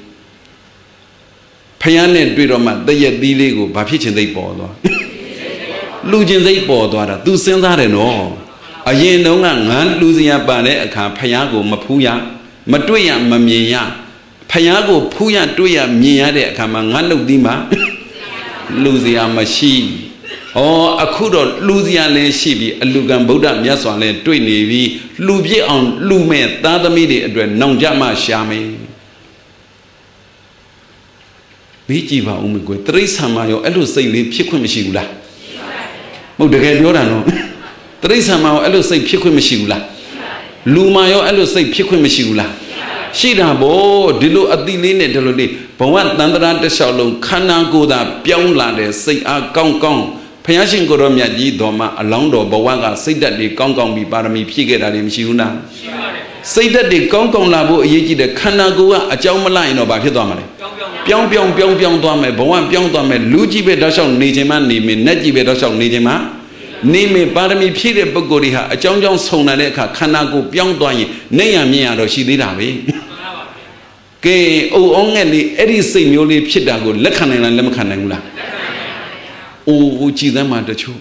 Payane Dridoma, the yet Dilego, Bapichin they border. Lugin they border, do send that and all. A yen no man losing a bane, a car, Payago, Mapuya, Matuya, Mamia, Payago, Puya, Tuya, Mia de Kamangano Dima, Luzia Mashi. Oh, a kudo Luzia le shibi, a Lugan Buddha Yaswale, Twinny, Lubie on Lume, Tata Midi, non Jama Shami. Bijiva Umigo, three Samayo, Elu say Piquimishula. Mudega Yorano. Three Samao, Elu say Piquimishula. Lumayo, Elu say Piquimishula. Shida bo, Dilu Adiline Deloli, but one Nandra de Shalom, Kana Goda, Pyongla, de say a Gong Gong. Payashin Goromia Ji Doma, along the Bawaga, say that the Gong Gong be Barami Pigate at him Shiuna. Say that the Gong Gong Labo Yiji the Kanagua, a Jaumala in Obakidomare. Pyong Pyong Pyong Pyong Dome, Bowan Pyong Dome, Luji Bedashon Nijima, Nime, Neji Bedashon Nijima, Nime Barami Pire Bogoriha, a Jong Jong Sonaleka, Kanago, Pyong Doi, Nayamia, Shidirabe. Gay, oh, only Eddie Simuli Pidago, Lekanan and Lemkanangula. Oh, Chidama the Chu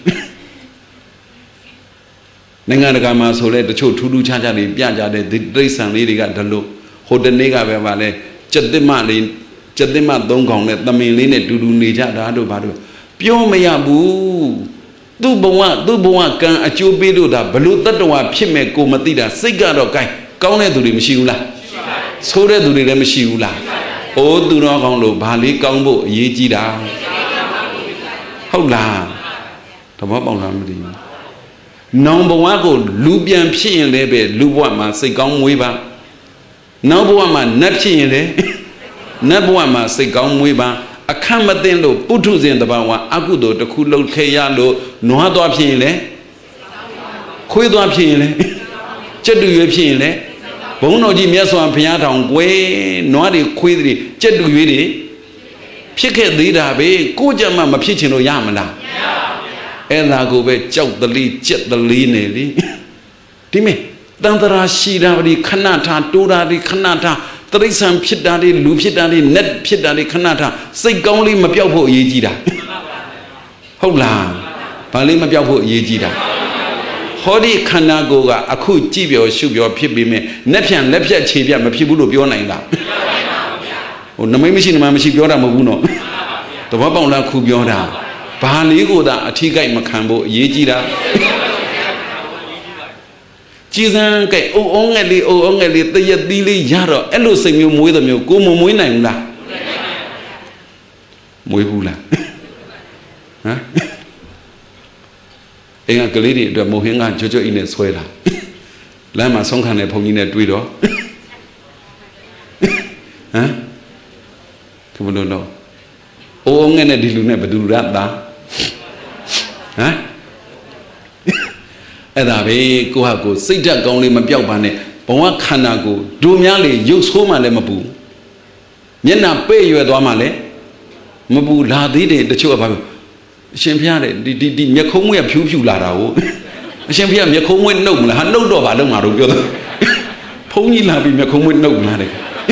Nangaragama Sole, the Chu Tudu Chaja, Piaja, the Drace and Lady got the low, hold the nega vale, Chademali, chất thế mà tông khổng này tầm mình lên này đủ đủ nề chả đó đồ bà đồ biểu mày à bù tu bông à tu bông à càng à chiu bê đồ đã balu tất đồ à phim mẹ cô mà tí đã xây cả đó cái câu này tụi đi mày là số đấy tụi đi làm mày là ô tụi nó không đồ bà lý công bộ gì chi đã không là thằng bác bảo làm gì nông bông á cô lú biên phiền đấy về lú bông mà xây công muối ba nông bông mà nát phiền đấy nát bông mà xây công muối ba à khám mà tên đồ bút thu tiền tập vào à cô đồ được khu lâu khay ya đồ nó toa phiền đấy khối toa phiền đấy chất đuôi phiền đấy bông nó chỉ miếng xoàn phiền thằng quê nó đi khối đi chất đuôi đi phiền cái gì đã về cô chả mà mà phiền chuyện đồ ya mà là em là cô về châu tây li chết tây li này đi đi mày tăng ra xí ra đi khăn na tha tu ra đi khăn na tha tây sang phiết ra đi lú phiết ra đi nét phiết ra đi khăn na tha xây công li mà béo phụ gì gì đã không là bà li mà béo phụ gì gì đã họ đi khăn na cô cả à khu chỉ béo siêu béo phiết bị mày nét phiền nét phiết chỉ béo mà phiết bút đồ béo này là ồ nằm mấy xin mà mấy xin béo ra mà bút nó tao bảo bảo là khu béo ra bà lý cô đã thi cái mà khám bộ gì gì đã chỉ rằng cái ô ô nghe đi ô ô nghe đi tới giờ đi đi ra rồi em lúc sinh nhiều muối rồi nhiều cô mua muối này không là muối bu là hả anh cái lý đi được một hiện ngàn cho cho in xoay là lại mà xong khăn này phong in này truy đó hả không có đâu ô ô nghe này đi lúc này phải đủ ra đã hảအဲ့ဒါပဲကိုဟာကိုစိတ်ဓာတ်ကောင်းလေးမပြောက်ပါနဲ့ဘဝခန္ဓာကိုဒုများလေးရုပ်ဆိုးမှလည်းမပူမျက်နှာပဲ့ရွယ်သွားမှလည်းမပူလာသေးတယ်တချို့ကဘာပြောအရှင်ဖျားတဲ့ဒီဒီဒီမျက်ခုံးမွေးဖြူဖြူလာတာကိုအရှင်ဖျားမျက်ခုံးမွေးနှုတ်မလားဟာနှုတ်တော့ဘာလုံးမှာတော့ပြောတယ်ဖုန်းကြီးလာပြီးမျက်ခုံးမွေးနှုတ်မလားတဲ့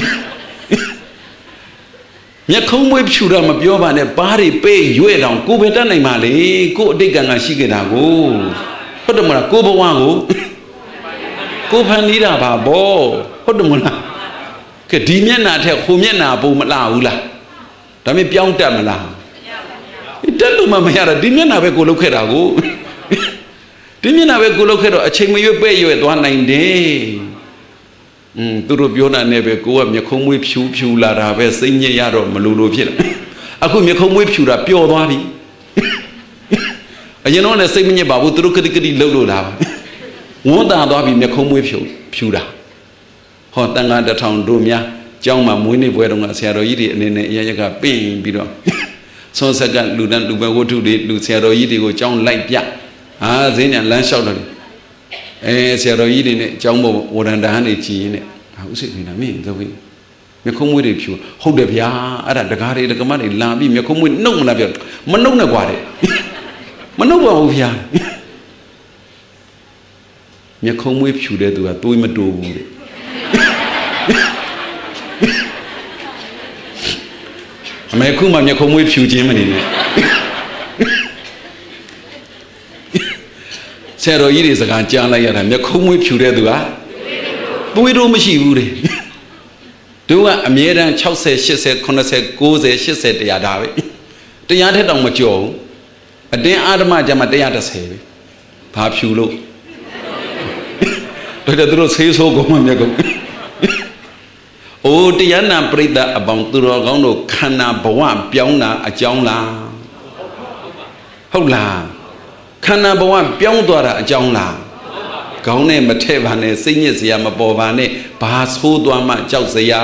မျက်ခုံးမွေးဖြူတော့မပြောပါနဲ့ပါးတွေပဲ့ရွယ်တောင်ကိုပဲတတ်နိုင်ပါလေကိုအတိတ်ကံကရှိခဲ့တာကိုဟုတ်တယ်မလားကိုဘဝကိုကိုဖန်နီးတာပါဗောဟုတ်တယ်မလားကဲဒီမျက်နှာထက်ဟိုမျက်နှာပုံမလားဘူးလားဒါပေမဲ့ပြောင်းတတ်မလားတက်လို့မှမရတာဒီမျက်နှာပဲကိုလုပ်ခဲ့တာကိုဒီမျက်နှာပဲကိုလုပ်ခဲ့တော့အချိန်မရွေ့ပဲ့ရွယ်သွားနိုင်တယ်อืมသူတို့ပြောတာနဲ့ပဲကိုကမျက်ခုံးမွေးဖြူဖြူလာတာပဲစိတ်ညစ်ရတော့မလို့လို့ဖြစ်လာအခုမျက်ခုံးမွေးဖြူတာပျော်သွားပြီအရင်တော့လည်းစိတ်မညစ်ပါဘူးသူတို့ကတိကတိလှုပ်လို့လာဝန်းတာသွားပြီးမျက်ခုံးမွေးဖြူဖြူတာဟောတန်ခါတစ်ထောင်တို့များကျောင်းမှာမွေးနေ့ပွဲတုန်းကဆရာတော်ကြီးတွေအနေနဲ့အရရကပင့်ပြီးတော့ဆွမ်းဆက်ကလူတန်းလူပဲဝတ္ထုတွေလူဆရာတော်ကြီးတွေကိုကျောင်းလိုက်ပြဟာဈေးညာလမ်းလျှောက်တော့အဲဆရာတော်ကြီးတွေနဲ့ကျောင်းပေါ်ဝရန္တာဟန်တွေကြည်ရင်နဲ့ဟာဥစိတ်နေတာမင်းသဘိမျက်ခုံးမွေးတွေဖြူဟုတ်တယ်ဗျာအဲ့ဒါတကားတွေတကမတွေလာပြီးမျက်ခုံးမွေးနှုတ်မလားပြောမနှုတ်နဲ့ကွာတဲ့မနှုတ်ပါဘူးဗျာမျက်ခုံးမွေးဖြူတဲ့သူကတွေးမတိုးဘူးတဲ့အမေခုမှမျက်ခုံးမွေးဖြူခြင်းမနေနဲ့ဆရာတော်ကြီးတွေစကားကြားလိုက်ရတာမျက်ခုံးမွေးဖြူတဲ့သူကတွေးတိုးမရှိဘူးတဲ့တို့ကအမြဲတမ်း၆၀ ၈၀ ၉၀ ၉၀ ၈၀ တရားဒါပဲတရားထက်တောင်မကြော်ဘူးအတင်းအာဓမကျမှone hundred tenပဲဘာဖြူလို့တို့တဲ့သူတို့ဆေးဆိုးကုန်မှမြတ်ကုန်အိုးတရားနာပရိသတ်အပေါင်းသူတော်ကောင်းတို့ခန္ဓာဘဝပြောင်းတာအကြောင်းလားဟုတ်လားခန္ဓာဘဝပြောင်းသွားတာအကြောင်းလားခေါင်းနဲ့မထဲ့ပါနဲ့စိတ်ညစ်စရာမပေါ်ပါနဲ့ဘာဆိုးသွားမှကြောက်စရာ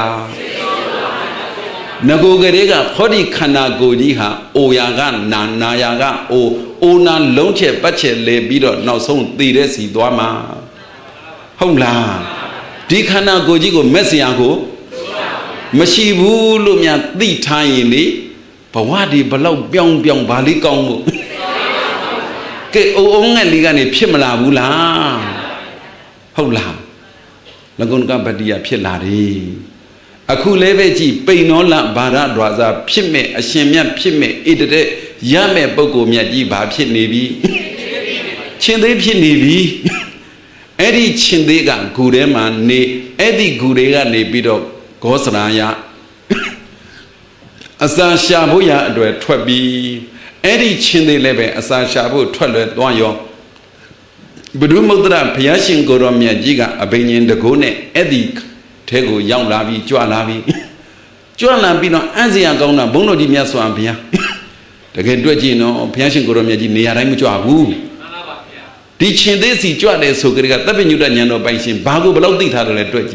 ငကိုကလေးကဟောဒီခန္ဓာကိုယ်ကြီးဟာအိုရာကနာနာရာကအိုအိုနာလုံးချက်ပတ်ချက်လဲပြီးတော့နောက်ဆုံးတည်တဲ့စီသွားမှာဟုတ်လားဒီခန္ဓာကိုယ်ကြီးကိုမက်စရာကိုမရှိဘူးလို့များသိထားရင်လေဘဝဒီဘလောက်ပြောင်းပြောင်းဘာလေးကောင်းမှုကဲအိုအောင်ငယ်လေးကနေဖြစ်မလာဘူးလားဟုတ်လားလကုဏကပတ္တိယဖြစ်လာတယ်အခုလည်းပဲကြည်ပိန်နောလဘာရဒွါစာဖြစ်မဲ့အရှင်မြတ်ဖြစ်မဲ့ဣတတဲ့ရမဲ့ပုဂ္ဂိုလ်မြတ်ကြီးဘာဖြစ်နေပြီရှင်သေးဖြစ်နေပြီအဲ့ဒီရှင်သေးကဂူထဲမှာနေအဲ့ဒီဂူတွေကနေပြီးတော့ဂောစရာယ Asa Shabuya adwe twabi Eri chinde lebe asa shabu twelve doyo Budu Mudra Piashin Goromia Giga Abanian the Gone Edik Tego Yang Lavi Jua Lavi Jua Labino Azia Gona Bono di Mia Swampia The Gendwagino Piashin Goromia di Niaramu Wu Teaching this each other so great at the Venudaniano by Shin Bago below the Tadle Twenty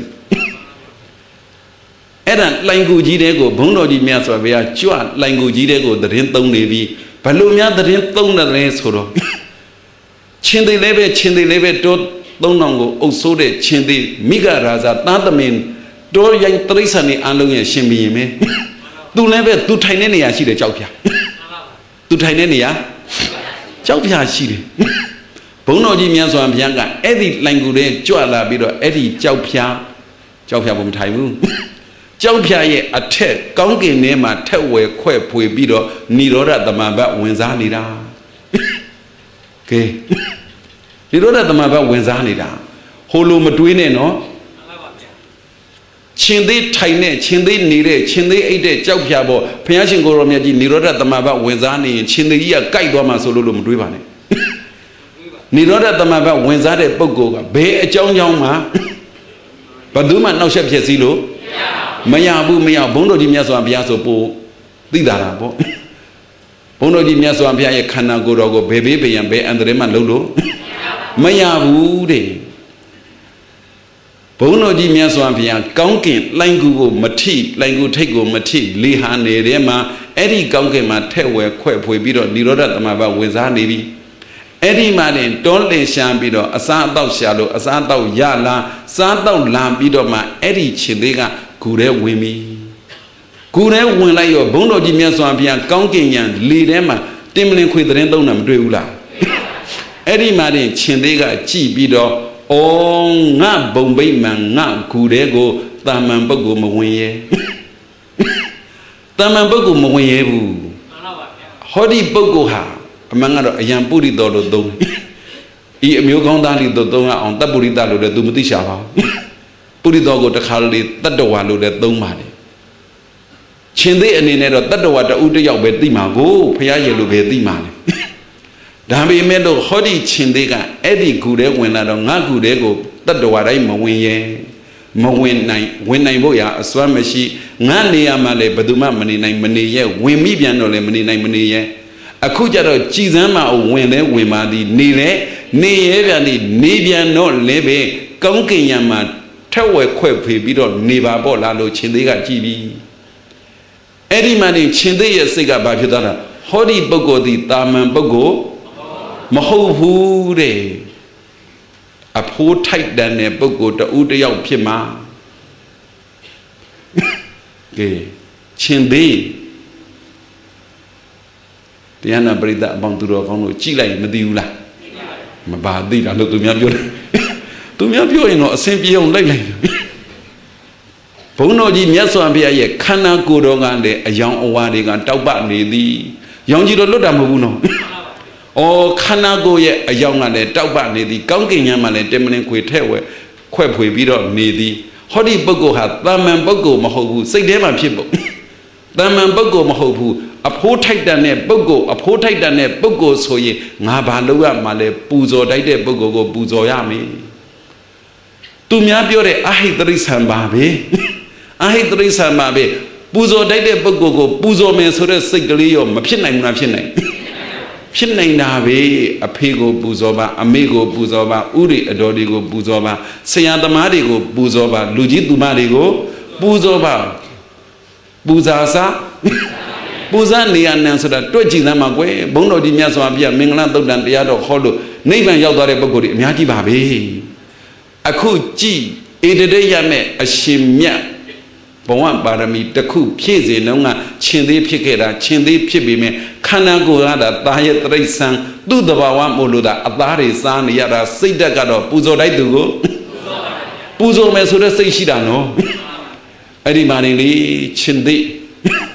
Edan Languji Dego Bono di Mia Swabia Jua Languji Dego the Renton Navy Palumia the Renton the Resoro Chindi leve, chindi leve, do donongo, osode, chindi, miga raza, nadamin, do yang trisani alunga shimmy me. Do leve, do tinenia she the chopia. Do tinenia chopia she. Bono Jimias on Pianga, Eddie Langude, Joala Bido, Eddie Chopia, Chopia from Taimu. Chopia ye a te, Gongi Nema, Tewe, Que, Pui Bido, Nidora the Maba, Wenzanida. Okay. You know that the mother wins Anida. Holo Madwine, no? Chinde Tine, Chinde Nire, Chinde Ede, Chaupiabo, Piashin Goromia, Niroda the Maba Wenzani, Chinde Ia Kaidoma Solum Drivani. Niroda the Maba Wenzade Bogo, Bay a John Yama Baduma no Shep Yasilo Mayabu Maya Bono di Miaso Ambiaso Po Didara Bono di Miaso Ambia Kana Gorogo, Baby and Bay and the Reman Lolo. Maya Woody Bono di Miaswampia, Gonkin, Langu, Mati, Langu Tego, Mati, Lihane, Rema, Eddie Gonkema, Tewe, Quepuibido, Niroda, the Maba, Wizanibi, Eddie Madin, Don't let Shambido, Asandao Shadow, Asandao Yala, Sandao Lambido, ma Eddie Chilega, Gure Wimi. Gure when like your Bono di Miaswampia, Gonkin Yan, Lee Rema, Dimlin with Rendonam Dreula. Eddie Madin, Chindiga, Chi Bido, oh, not Bombay man, not Kudego, Tamambago Maway. Tamambago Maway. Hodi Bogoha, among other young Budi Dodo Dome. E. Mugondani Dodona on Taburida, the Dumatisha. Pudidogo the Kali, Tadawalo, the Domani. Chinde and in it, Tadawata Udia Bedima, go, Payalo Bedimani. Dambi medo hodi chindiga Eddie Gude when I don't not good ego that the warai mawin mawin night when I boya a swamashi Nani amale baduma mani nine mani ye when me biano le mani nine mani ye a kujaro chizama o when they wimadi nile ne evani nebia no lebe gonkin yama tawe quepe bido neba bola lo chindiga gibi Eddie mani chindi siga bajudana hodi bogo di taman bogo Mahovude a poor tight than a bogo to Udayao Pima. Gay Chinde Diana Brida Banturo Fono Chile Medula Mabadi, I look to me. To me, you know, a simple lady. Pono di Miaso Ambia, Kana Gurongande, a young Owadi and Tauba Nidi, young Girodamuno. Oh, Kanago ye a young and a Tauba Nidi, Gonkin Yamale, Demon Quitewe, Quepe Bido Nidi, Hodi Bogo had Daman Bogo Mahobu, say them people. Daman Bogo Mahobu, a poor tight than a Bogo, a poor tight than a Bogo so ye, Nabalua Male, Buzo, Dide Bogo, Buzo Yami. To me, I hate the reason, Baby. I hate the reason, Baby. Buzo, Dide Bogo, Buzo, Mesore, Sigli, or Mapina, Mapina. Shinnainabe, a pego buzoba, amigo buzoba, uri adodigo buzoba, sayandamadigo buzoba, lujidu marigo, buzoba, buzaza, buzani and answer that Tojinamagwe, Bono di Miaswabia, Minglando than the other hollow, Navan Yaldare Bogori, Miati Babi. A kuchi, Ede Yame, a shimya. Bon, Barami, the coup, Piezi, Nonga, Chindi Piquera, Chindi Pibime, Kanagurada, Diet Raisan, do the Bawa Moluda, Abari San, Yara, Sida Gado, Puzo Daidugo, Puzo Mesura Seshidano, Eddie Chindi.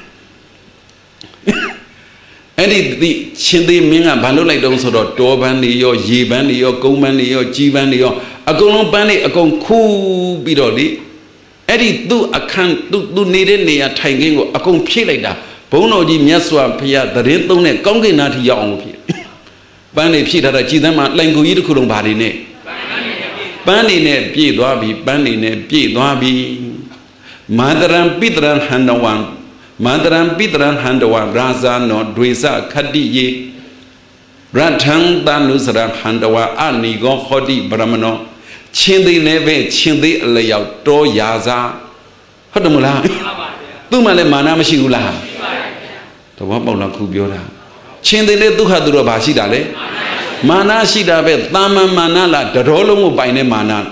Eddie the Chindi Minga, Banula don't sort of Dobani, or Yibani, or Gomani, or Jibani, or a Golon Bani, a Gonku Bidodi. Eddie do a can't do needed near Tango, a complete like that. ဘုန်းတော်ကြီးမြတ်စွာဘုရားတရင်သုံးတဲ့ကောင်းကင်နာထီရောက်အောင်ဖြစ်ပန်းနေဖြည့်ထားတဲ့ကြည်သမ်းမှာလှိုင်ကိုကြီးတစ်ခုလုံးပါနေနဲ့ပန်းနေနဲ့ပြည့်သွားပြီပန်းနေနဲ့ပြည့်သွားပြီမန္တရံပိတရံဟန္တဝံမန္တရံပိတရံဟန္တဝံရာဇာနောဒွေစခတ္တိယေရထံတနုစရံဟန္တဝါအနိကောဟောတိဗရမနောချင်းသေးလည်းပဲချင်းသေးအလျောက်တောရာဇာဟုတ်တယ်မလားသူ့မှာလည်းမာနမရှိဘူးလားသဘောပေါက်လားခုပြောတာချင်းသေးလည်းဒုက္ခသူတော့ဘာရှိတာလဲမာနရှိတာပဲတာမန်မာနလားတတော်လုံးကိုပိုင်တဲ့မာန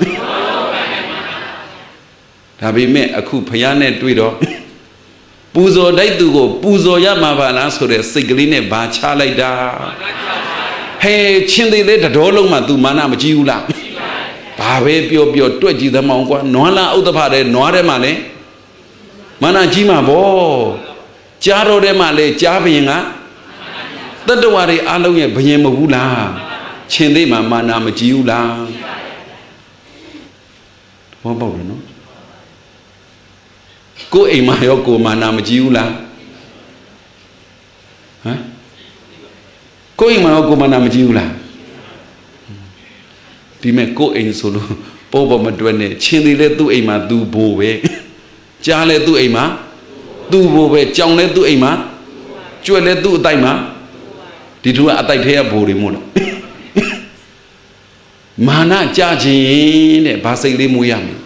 ဒါပေမဲ့အခုဖယားနဲ့တွေ့တော့ပူဇော်တိုက်သူကိုပူဇော်ရမှာပါလားဆိုတဲ့စိတ်ကလေးနဲ့ဘာချလိုက်တာဟဲချင်းသေးသေးတတော်လုံးမှာ तू မာနမကြည့်ဘူးလားဘာပဲပြောပြောတွက်ကြည့်သမောင်ကွာနွားလာဥဒ္ဓဖတဲ့နွားထဲမှာလဲမာနကြီးမှာဗောကြားတော်ထဲမှာလဲကြားဘရင်ကတတ္တဝါတွေအားလုံးရဲ့ဘရင်မဟုတ်ဘူးလားချင်းသေးမှာမာနမကြည့်ဘူးလားဘောပေါက်တယ်နော်ကိုယ်အိမ်မှာရောကိုယ်မာနမကြည့်ဘူးလားဟမ်ကိုယ်အိမ်မှာရောကိုယ်မာနမကြည့်ဘူးလားဒီမဲ့ကိုယ်အိမ်ဆိုလို့ပေါ်ပေါ်မတွက်နဲ့ချင်းသေးလဲသူ့အိမ်မှာသူ့ဘိုးပဲကြားလဲသူ့အိမ်မှာသူ့ဘိုးပဲကြောင်လဲသူ့အိမ်မှာကျွဲလဲသူ့အတိုက်မှာဒီသူကအတိုက်ထဲကဘိုးတွေမို့လားမာနကြခြင်းတဲ့ဘာစိတ်လေးမွေးရမလဲ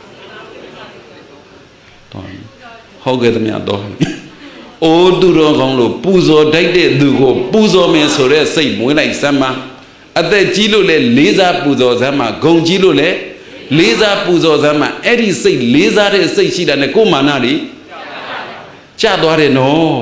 ဟုတ်ကဲ့သမီးတော့အိုးသူတော်ကောင်းလို့ပူဇော်တိုက်တဲ့သူကိုပူဇော်မယ်ဆိုတဲ့စိတ်မွေးလိုက်စမ်းမအသက်ကြီးလို့လဲလေးစားပူဇော်စမ်းမဂုံကြီးလို့လဲလေးစားပူဇော်စမ်းမအဲ့ဒီစိတ်လေးစားတဲ့စိတ်ရှိတာနဲ့ကိုယ်မာနတွေကျသွားတယ်နော်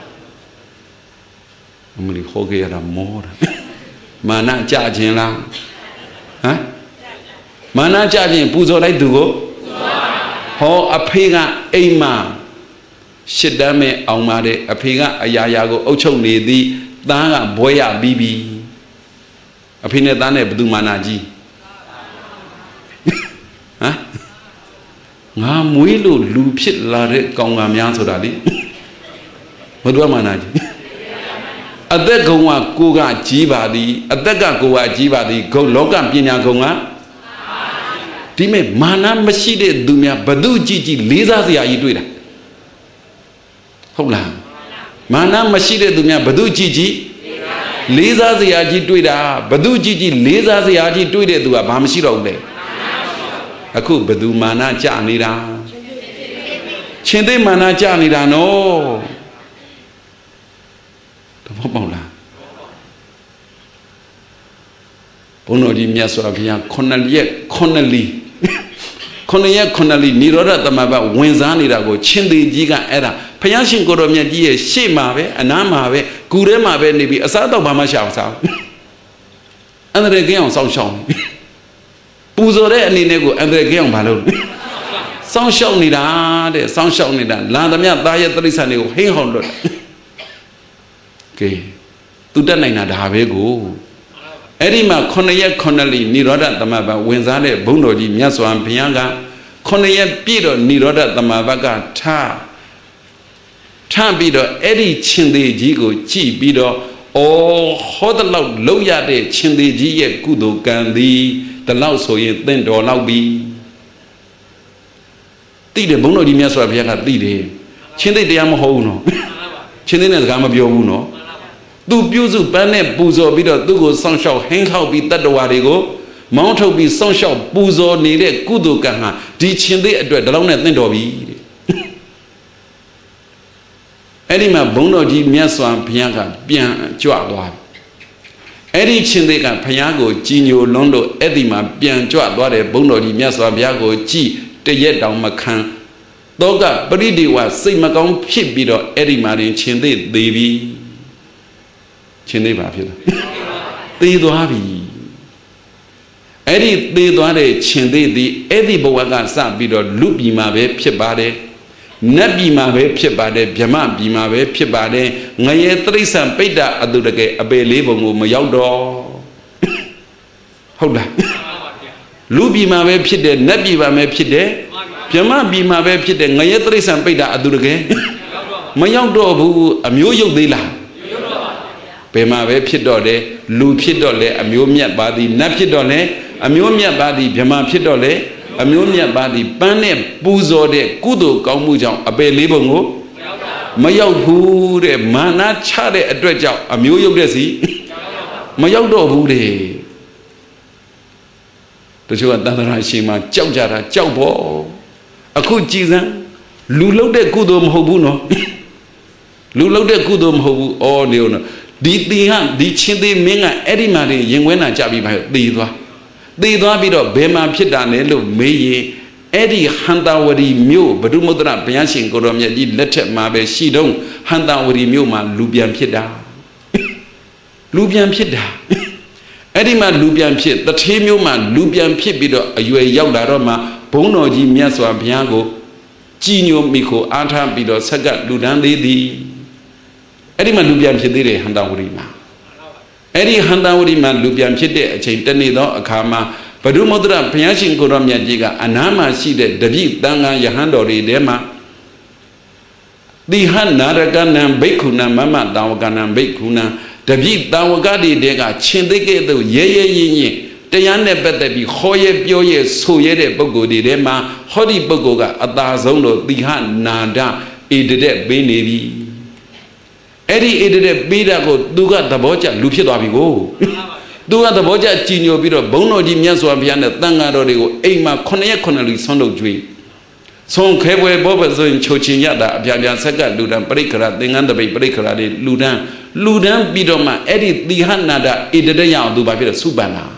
အမလီဟောခဲ့ရတာမောတာမာနကြခြင်းလားဟမ်မာနကြခြင်းပူဇော်လိုက်သူကိုဟောအဖေကအိမ်မှာရှစ်တမ်းမဲ့အောင်ပါတဲ့အဖေကအရာရာကိုအုပ်ချုပ်နေသည်သားကဘွဲရပြီးပြီအဖေနဲ့သားနဲ့ဘယ်သူမာနကြီးဟမ်ငါမွေးလို့လူဖြစ်လာတဲ့ကောင်ကများဆိုတာလေဘယ်သူမာနကြီးအသက်ကုံကကိုကကြီးပါသည်အသက်ကကိုကကြီးပါသည်ဂုတ်လောကပညာကုံကဒီမဲ့မာနမရှိတဲ့သူများဘသူကြည့်ကြည့်လေးစားစရာကြီးတွေ့တာဟုတ်လားမာနမရှိတဲ့သူများဘသူကြည့်ကြည့်လေးစားစရာကြီးတွေ့တာဘသူကြည့်ကြည့်လေးစားစရာကြီးတွေ့တဲ့သူကဘာမရှိတော့ဘူးလေအခုဘသူမာနကြနေတာချင်းသိမာနကြနေတာနော်တဘောပေါက်လားဘုန်းတော်ကြီးမြတ်စွာဘုရားခုနှစ်ရက်ခုနှစ်လီခုနှစ်ရက်ခုနှစ်လီနိရောဓသမဘဝင်စားနေတာကိုချင်းသေးကြီးကအဲ့ဒါဘုရားရှင်ကိုတော်မြတ်ကြီးရဲ့ရှေ့မှာပဲအနားမှာပဲကူထဲမှာပဲနေပြီးအစားတော့ဘာမှရှာမစားအန္တရာယ်ကင်းအောင်စောင့်ရှောက်ပူဇော်တဲ့အနေနဲ့ကိုအန္တရာယ်ကင်းအောင်မလုပ်စောင့်ရှောက်နေတာတဲ့စောင့်ရှောက်နေတာလာသမျှသားရဲ့တိရစ္ဆာန်တွေကိုဟိမ့်ဟောင်းလို့ကဲသူတက်နိုင်တာဒါပဲကိုအဲ့ဒီမှာခုနှစ်ရက်ခုနှစ်လီနိရောဓသမဘဝင်စားတဲ့ဘုန်းတော်ကြီးမြတ်စွာဘုရားကခုနှစ်ရက်ပြည့်တော့နိရောဓသမဘကထထပြီးတော့အဲ့ဒီချင်းသေးကြီးကိုကြည့်ပြီးတော့အော်ဟောတဲ့လောက်လုံရတဲ့ချင်းသေးကြီးရဲ့ကုသိုလ်ကံသည်ဒီလောက်ဆိုရင်သင့်တော်လောက်ပြီသိတယ်ဘုန်းတော်ကြီးမြတ်စွာဘုရားကသိတယ်ချင်းသေးတရားမဟုတ်ဘူးနော်ချင်းသေးနဲ့စကားမပြောဘူးနော်သူပြုစုပန်းနဲ့ပူဇော်ပြီးတော့သူ့ကိုစောင့်ရှောက်ဟင်းထောက်ပြီးတတ္တဝါတွေကိုမောင်းထုတ်ပြီးစောင့်ရှောက်ပူဇော်နေတဲ့ကုသိုလ်ကံဟာဒီချင်းသေးအတွက်ဒီလောက်နဲ့သင့်တော်ပြီတဲ့အဲ့ဒီမှာဘုန်းတော်ကြီးမြတ်စွာဘုရားကပြန်ကြွသွားအဲ့ဒီချင်းသေးကဘုရားကိုကြည်ညိုလွန်းလို့အဲ့ဒီမှာပြန်ကြွသွားတယ်ဘုန်းတော်ကြီးမြတ်စွာဘုရားကိုကြည်တရက်တောင်မခံသောကပရိဒီဝစိတ်မကောင်းဖြစ်ပြီးတော့အဲ့ဒီမှာတင်ချင်းသေးသေးပြီချင်းသေးပါဖြစ်လားသေသွားပြီအဲ့ဒီသေသွားတဲ့ချင်းသေးသည်အဲ့ဒီဘဝကစပြီးတော့လူပြည်မှာပဲဖြစ်ပါတယ်နတ်ပြည်မှာပဲဖြစ်ပါတယ်ဗြဟ္မပြည်မှာပဲဖြစ်ပါတယ်ငရေတိရစ္ဆာန်ပိဋ္ဌအတုတကယ်အပေလေးပုံကိုမရောက်တော့ဟုတ်လားလူပြည်မှာပဲဖြစ်တယ်နတ်ပြည်မှာပဲဖြစ်တယ်ဗြဟ္မပြည်မှာပဲဖြစ်တယ်ငရေတိရစ္ဆာန်ပိဋ္ဌအတုတကယ်မရောက်တော့ဘူးအမျိုးရုပ်သေးလားဘယ်မှာပဲဖြစ်တော့တယ်လူဖြစ်တော့လေအမျိုးမြတ်ပါသည်နတ်ဖြစ်တော့လေအမျိုးမြတ်ပါသည်ဗြဟ္မာဖြစ်တော့လေအမျိုးမြတ်ပါသည်ပန်းနဲ့ပူဇော်တဲ့ကုသိုလ်ကောင်းမှုကြောင့်အပယ်လေးပုံကိုမရောက်ဘူးတဲ့မာနချတဲ့အတွက်ကြောင့်အမျိုးရုပ်တဲ့စီမရောက်တော့ဘူးတဲ့တချို့ကတန်ត្រာရှင်မှာကြောက်ကြတာကြောက်ဖို့အခုကြည်စမ်းလူလုတ်တဲ့ကုသိုလ်မဟုတ်ဘူးနော်လူလုတ်တဲ့ကုသိုလ်မဟုတ်ဘူးအော်နေဦးနော်ဒီတီဟန်ဒီချင်းသေးမင်းကအဲ့ဒီမှာနေရင်ခွဲနာကြပြီးပါသေသွားသေသွားပြီးတော့ဘယ်မှာဖြစ်တာလဲလို့မေးရင်အဲ့ဒီဟန္တာဝရီမြို့ဘဒုမုဒ္ဒရာဘုရားရှင်ကိုတော်မြတ်ကြီးလက်ထက်မှာပဲရှိတော့ဟန္တာဝရီမြို့မှာလူပြန်ဖြစ်တာလူပြန်ဖြစ်တာအဲ့ဒီမှာလူပြန်ဖြစ်တထေးမျိုးမှာလူပြန်ဖြစ်ပြီးတော့အရွယ်ရောက်လာတော့မှဘုန်းတော်ကြီးမြတ်စွာဘုရားကိုကြည်ညိုမိကိုအားထားပြီးတော့ဆက်ကလူတန်းသေးသည်အဲ့ဒီမှာလူပြန်ဖြစ်သေးတယ်ဟန္တာဝရီမှာအဲ့ဒီဟန္တာဝရီမှာလူပြန်ဖြစ်တဲ့အချိန်တနေ့သောအခါမှာဘဒုမုဒ္ဒရာဘုရားရှင်ကိုတော်မြတ်ကြီးကအနားမှာရှိတဲ့တပည့်တန်ခါယဟန်တော်တွေထဲမှာတိဟနာရကနံဘိက္ခုနံမမတာဝကနံဘိက္ခုနံတပည့်တာဝကတွေတဲကရှင်သိကဲ့သို့ရဲရဲရင်းရင်းတရားနဲ့ပတ်သက်ပြီးခေါ်ရဲပြောရဲဆိုရဲတဲ့ပုဂ္ဂိုလ်တွေထဲမှာဟောဒီပုဂ္ဂိုလ်ကအသာဆုံးလို့တိဟနာဒဧတတဲ့ပေးနေပြီအဲ့ဒီဧတတဲ့ပေးတာကိုသူကသဘောကျလူဖြစ်သွားပြီကိုသူကသဘောကျကြည်ညိုပြီးတော့ဘုန်းတော်ကြီးမြတ်စွာဘုရားနဲ့တန်ဃာတော်တွေကိုအိမ်မှာခုနှစ်ရက်ခုနှစ်လူဆွမ်းလုပ်ကြွေးဆုံးခဲပွဲဘောပဆိုရင်ချိုချင်ရတာအပြာပြာဆက်ကလူတန်းပရိက္ခရာသင်္ကန်းတပိတ်ပရိက္ခရာတွေလူတန်းလူတန်းပြီးတော့မှအဲ့ဒီတိဟနာဒဧတတဲ့ရအောင်သူဘာဖြစ်လဲစုပန်တာ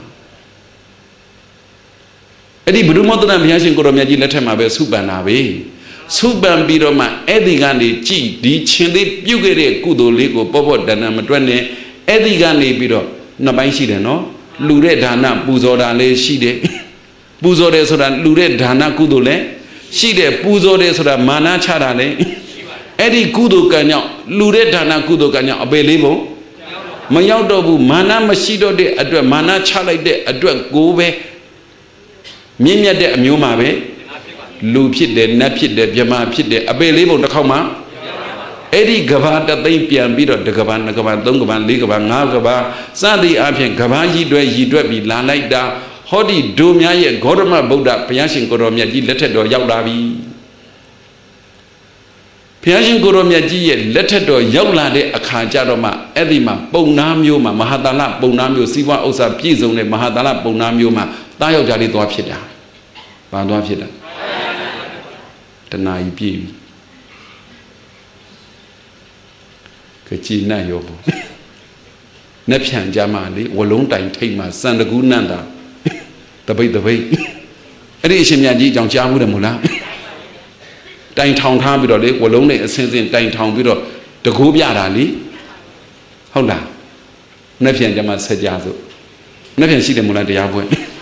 အဲ့ဒီဘုဒ္ဓမုတ္တရာဘုရားရှင်ကိုတော်မြတ်ကြီးလက်ထက်မှာပဲစုပန်တာပဲစုပန်ပြီးတော့မှအဲ့ဒီကနေကြည်ဒီချင်းသေးပြုတ်ခဲ့တဲ့ကုသိုလ်လေးကိုပေါ့ပေါ့တန်တန်မတွက်နဲ့အဲ့ဒီကနေပြီးတော့နှစ်ပိုင်းရှိတယ်နော်လူတဲ့ဒါနပူဇော်တာလေးရှိတယ်ပူဇော်တယ်ဆိုတာလူတဲ့ဒါနကုသိုလ်လည်းရှိတယ်ပူဇော်တယ်ဆိုတာမာနချတာလည်းအဲ့ဒီကုသိုလ်ကံကြောင့်လူတဲ့ဒါနကုသိုလ်ကံကြောင့်အပေလေးပုံမရောက်တော့ဘူးမာနမရှိတော့တဲ့အတွက်မာနချလိုက်တဲ့အတွက်ကိုပဲမြင့်မြတ်တဲ့အမျိုးမှာပဲလူဖြစ်တယ်နတ်ဖြစ်တယ်ဗြဟ္မာဖြစ်တယ်အပေလေးပုံတစ်ခေါက်မှအဲ့ဒီကဘာတသိမ့်ပြန်ပြီးတော့တကဘာနှစ်ကဘာသုံးကဘာလေးကဘာငါးကဘာစသည်အပြင်ကဘာကြီးတွဲကြီးတွဲပြီးလာလိုက်တာဟောဒီဒိုများရဲ့ဂေါတမဗုဒ္ဓဘုရားရှင်ကိုတော်မြတ်ကြီးလက်ထက်တော်ရောက်လာပြီဘုရားရှင်ကိုတော်မြတ်ကြီးရဲ့လက်ထက်တော်ရောက်လာတဲ့အခါကျတော့မှအဲ့ဒီမှာပုံနာမျိုးမှာမဟာတာလပုံနာမျိုးစီးပွားဥစ္စာပြည့်စုံတဲ့မဟာတာလပုံနာမျိုးမှာတားယောက်ျားလေးသွားဖြစ်တာဘာသွားဖြစ်တာတဏှာကြီးပြည့်ပြီကကြည်နတ်ရောပေါ့နှက်ဖြန်ကြမှာလေဝလုံးတိုင်ထိတ်မှာစံတကူနန့်တာတပိတ်တပိတ်အဲ့ဒီအရှင်မြတ်ကြီးအကြောင်းကြားမှုတယ်မို့လားတိုင်ထောင်ထားပြီးတော့လေဝလုံးနဲ့အစင်းစင်းတိုင်ထောင်ပြီးတော့တကူပြတာလေဟုတ်လားနှက်ဖြန်ကြမှာဆက်ကြစို့နှက်ဖြန်ရှိတယ်မို့လားတရားပွဲ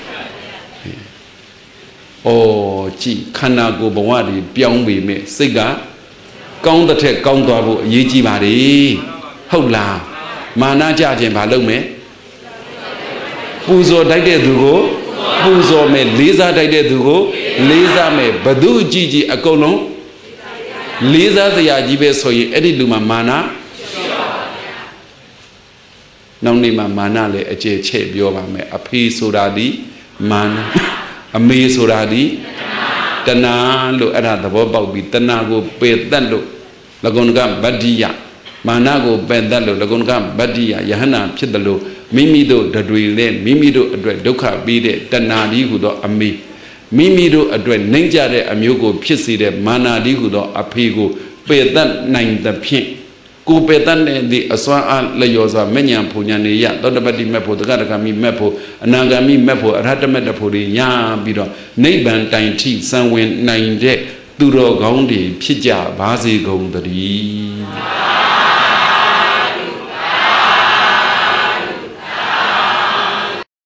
ဩကြည်ခန္ဓာကိုယ်ဘဝတွေပြောင်းပေမဲ့စိတ်ကကောင်းတဲ့ထက်ကောင်းသွားဖို့အရေးကြီးပါလေဟုတ်လားမာနကြခြင်းဘာလုပ်မယ်ပူဇော်တိုက်တဲ့သူကိုပူဇော်မယ်လေးစားတိုက်တဲ့သူကိုလေးစားမယ်ဘသူကြည်ကြည်အကုန်လုံးလေးစားစရာကြီးပဲဆိုရင်အဲ့ဒီလူမှာမာနနောက်နေ့မှာမာနလည်းအကျယ်ချဲ့ပြောပါမယ်အဖေဆိုတာဒီမာနအမေဆိုတာဒီတဏှာလို့အဲ့ဒါသဘောပေါက်ပြီးတဏှာကိုပယ်တတ်လို့လကုဏကဗတ္တိယမာနကိုပယ်တတ်လို့လကုဏကဗတ္တိယယဟနာဖြစ်တယ်လို့မိမိတို့တွေလည်းမိမိတို့အတွက်ဒုက္ခပေးတဲ့တဏှာဒီဟုသောအမေမိမိတို့အတွက်နှိမ့်ကြတဲ့အမျိုးကိုဖြစ်စေတဲ့မာနာဒီဟုသောအဖေကိုပယ်တတ်နိုင်သဖြင့်ကိုပယ်တတ်တဲ့ဒီအစွမ်းအားလျော်စွာမဉ္ဇဉ်ဖူညာနေရသောတပတ္တိမက်ဖို့တက္ကရကမိမက်ဖို့အနာဂါမိမက်ဖို့အရဟတမက်တဖို့တွေညာပြီးတော့နိဗ္ဗာန်တိုင်ထိစံဝင်နိုင်တဲ့သူတော်ကောင်းတွေဖြစ်ကြပါစေကုန်သတည်း